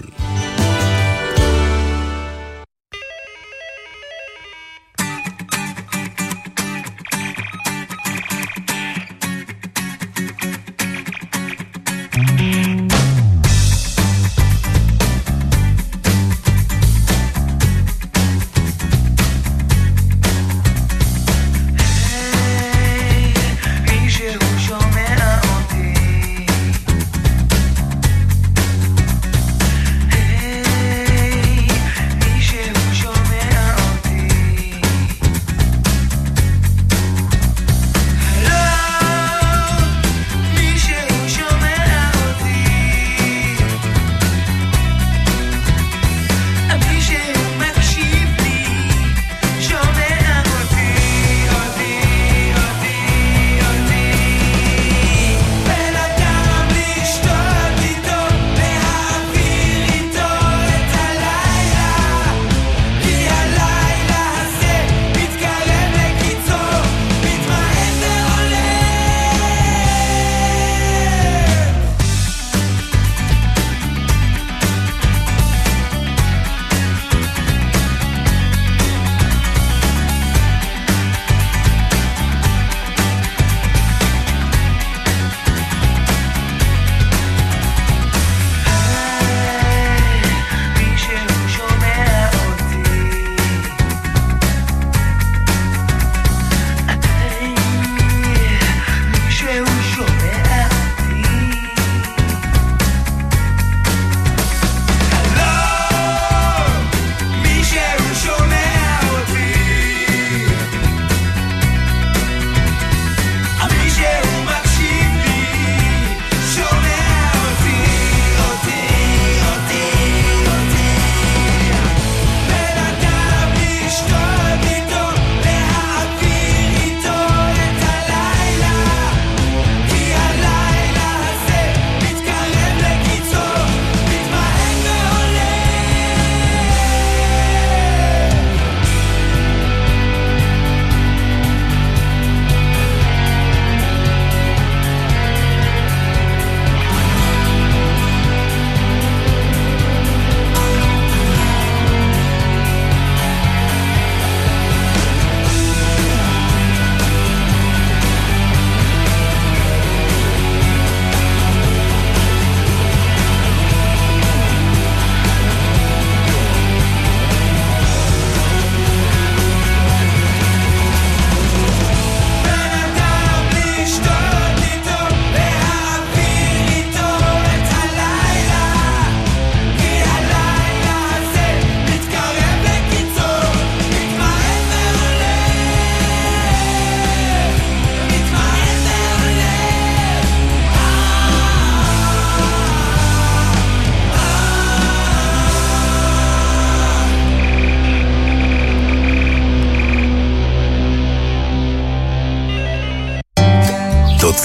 Hey,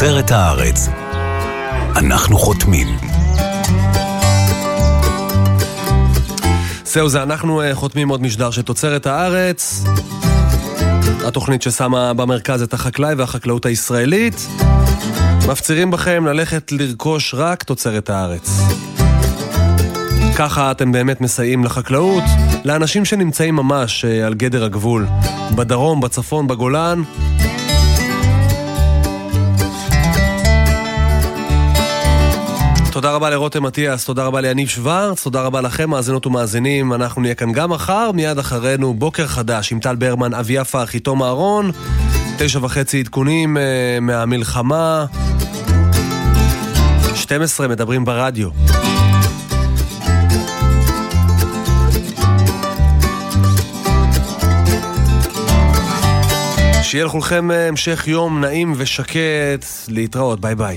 תוצרת הארץ. אנחנו חותמים. זהו זה, אנחנו חותמים עוד משדר של תוצרת הארץ. התוכנית ששמה במרכז את החקלאי והחקלאות הישראלית. מפצירים בכם ללכת לרכוש רק תוצרת הארץ. ככה אתם באמת מסייעים לחקלאות, לאנשים שנמצאים ממש על גדר הגבול, בדרום, בצפון, בגולן. תודה רבה לרותם מתיאס, תודה רבה ליניב שוורץ, תודה רבה לכם, מאזינות ומאזינים. אנחנו נהיה כאן גם מחר, מיד אחרינו בוקר חדש עם טל ברמן, אבי יפה, חיתום אהרון, תשע וחצי עדכונים uh, מהמלחמה, שתים עשרה מדברים ברדיו. שיהיה לכולכם המשך יום נעים ושקט, להתראות, ביי ביי.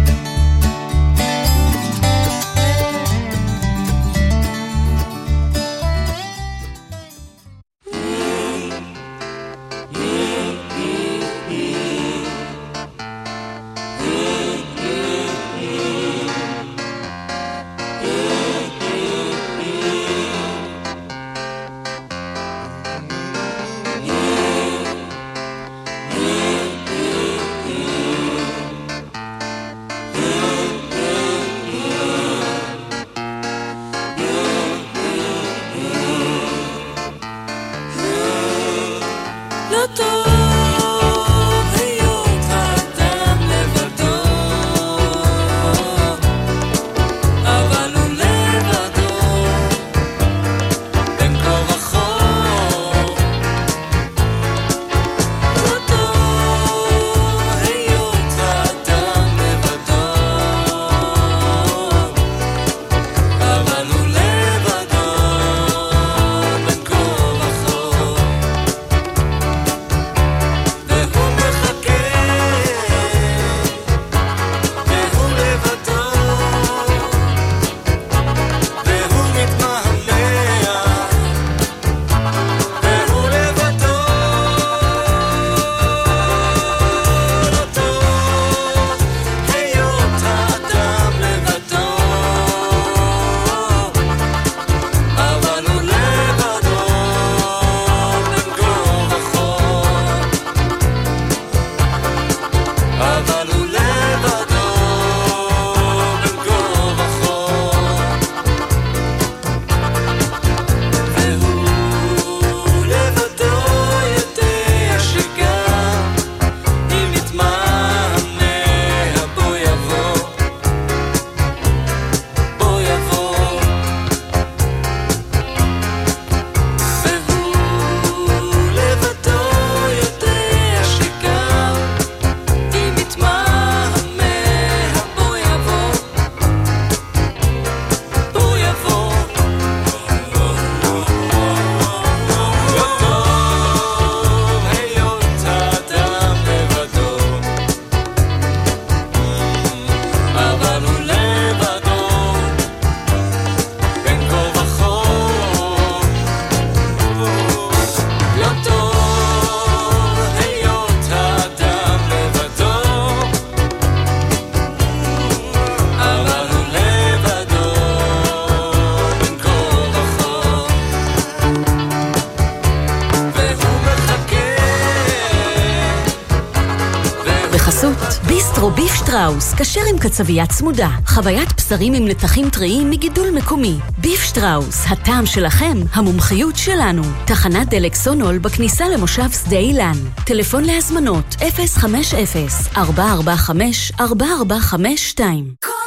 ביסטרו ביף שטראוס, כשר עם קצבייה צמודה, חוויית בשרים עם נתחים טריים מגידול מקומי. ביף שטראוס, הטעם שלכם, המומחיות שלנו. תחנת דלק סונול בכניסה למושב שדה אילן. טלפון להזמנות אפס חמש אפס ארבע ארבע חמש ארבע ארבע חמש שתיים.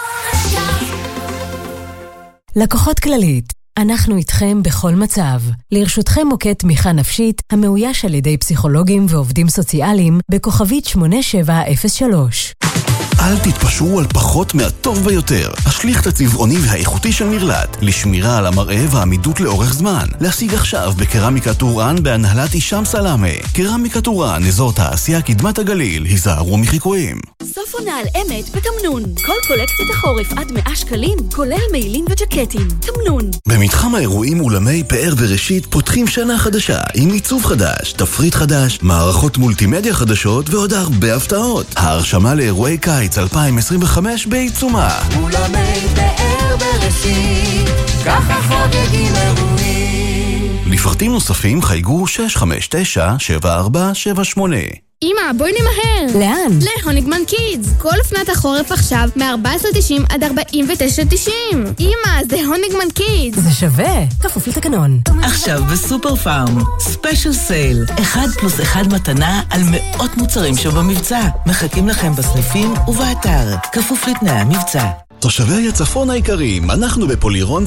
לקוחות כללית, אנחנו איתכם בכל מצב. לרשותכם מוקד תמיכה נפשית המאויש על ידי פסיכולוגים ועובדים סוציאליים בכוכבית שמונה שבע אפס שלוש. אל תתפשרו על פחות מהטוב ביותר. השליך הצבעוני והאיכותי של נרלט, לשמירה על המראה והעמידות לאורך זמן. להשיג עכשיו בקרמיקה טורען בהנהלת אישם סלאמה. קרמיקה טורען, אזור תעשייה קדמת הגליל, היזהרו מחיקויים. סוף עונה על אמת בתמנון. כל קולקציית החורף עד מאה שקלים, כולל מעילים וג'קטים. תמנון. במתחם האירועים אולמי פאר וראשית פותחים שנה חדשה עם עיצוב חדש, תפריט חדש, מערכות מולטימדיה חדשות ועוד הרבה הפתעות. ההרשמה לאירועי קיץ אלפיים עשרים וחמש בעיצומה. אולמי פאר וראשית, ככה חוגגים אירועים. לפרטים נוספים חייגו שש חמש תשע שבע ארבע שבע שמונה. אמא, בואי נמהר. לאן? להוניגמן קידס. כל אופנת החורף עכשיו מ-ארבע עשרה תשעים עד ארבעים ותשע תשעים. אמא, זה הוניגמן קידס. זה שווה, כפוף לתקנון. עכשיו בסופר פארם, ספיישל סייל, אחד פלוס אחד מתנה על מאות מוצרים שבמבצע. מחכים לכם בסניפים ובאתר, כפוף לתנאי המבצע. תושבי הצפון היקרים, אנחנו בפולירון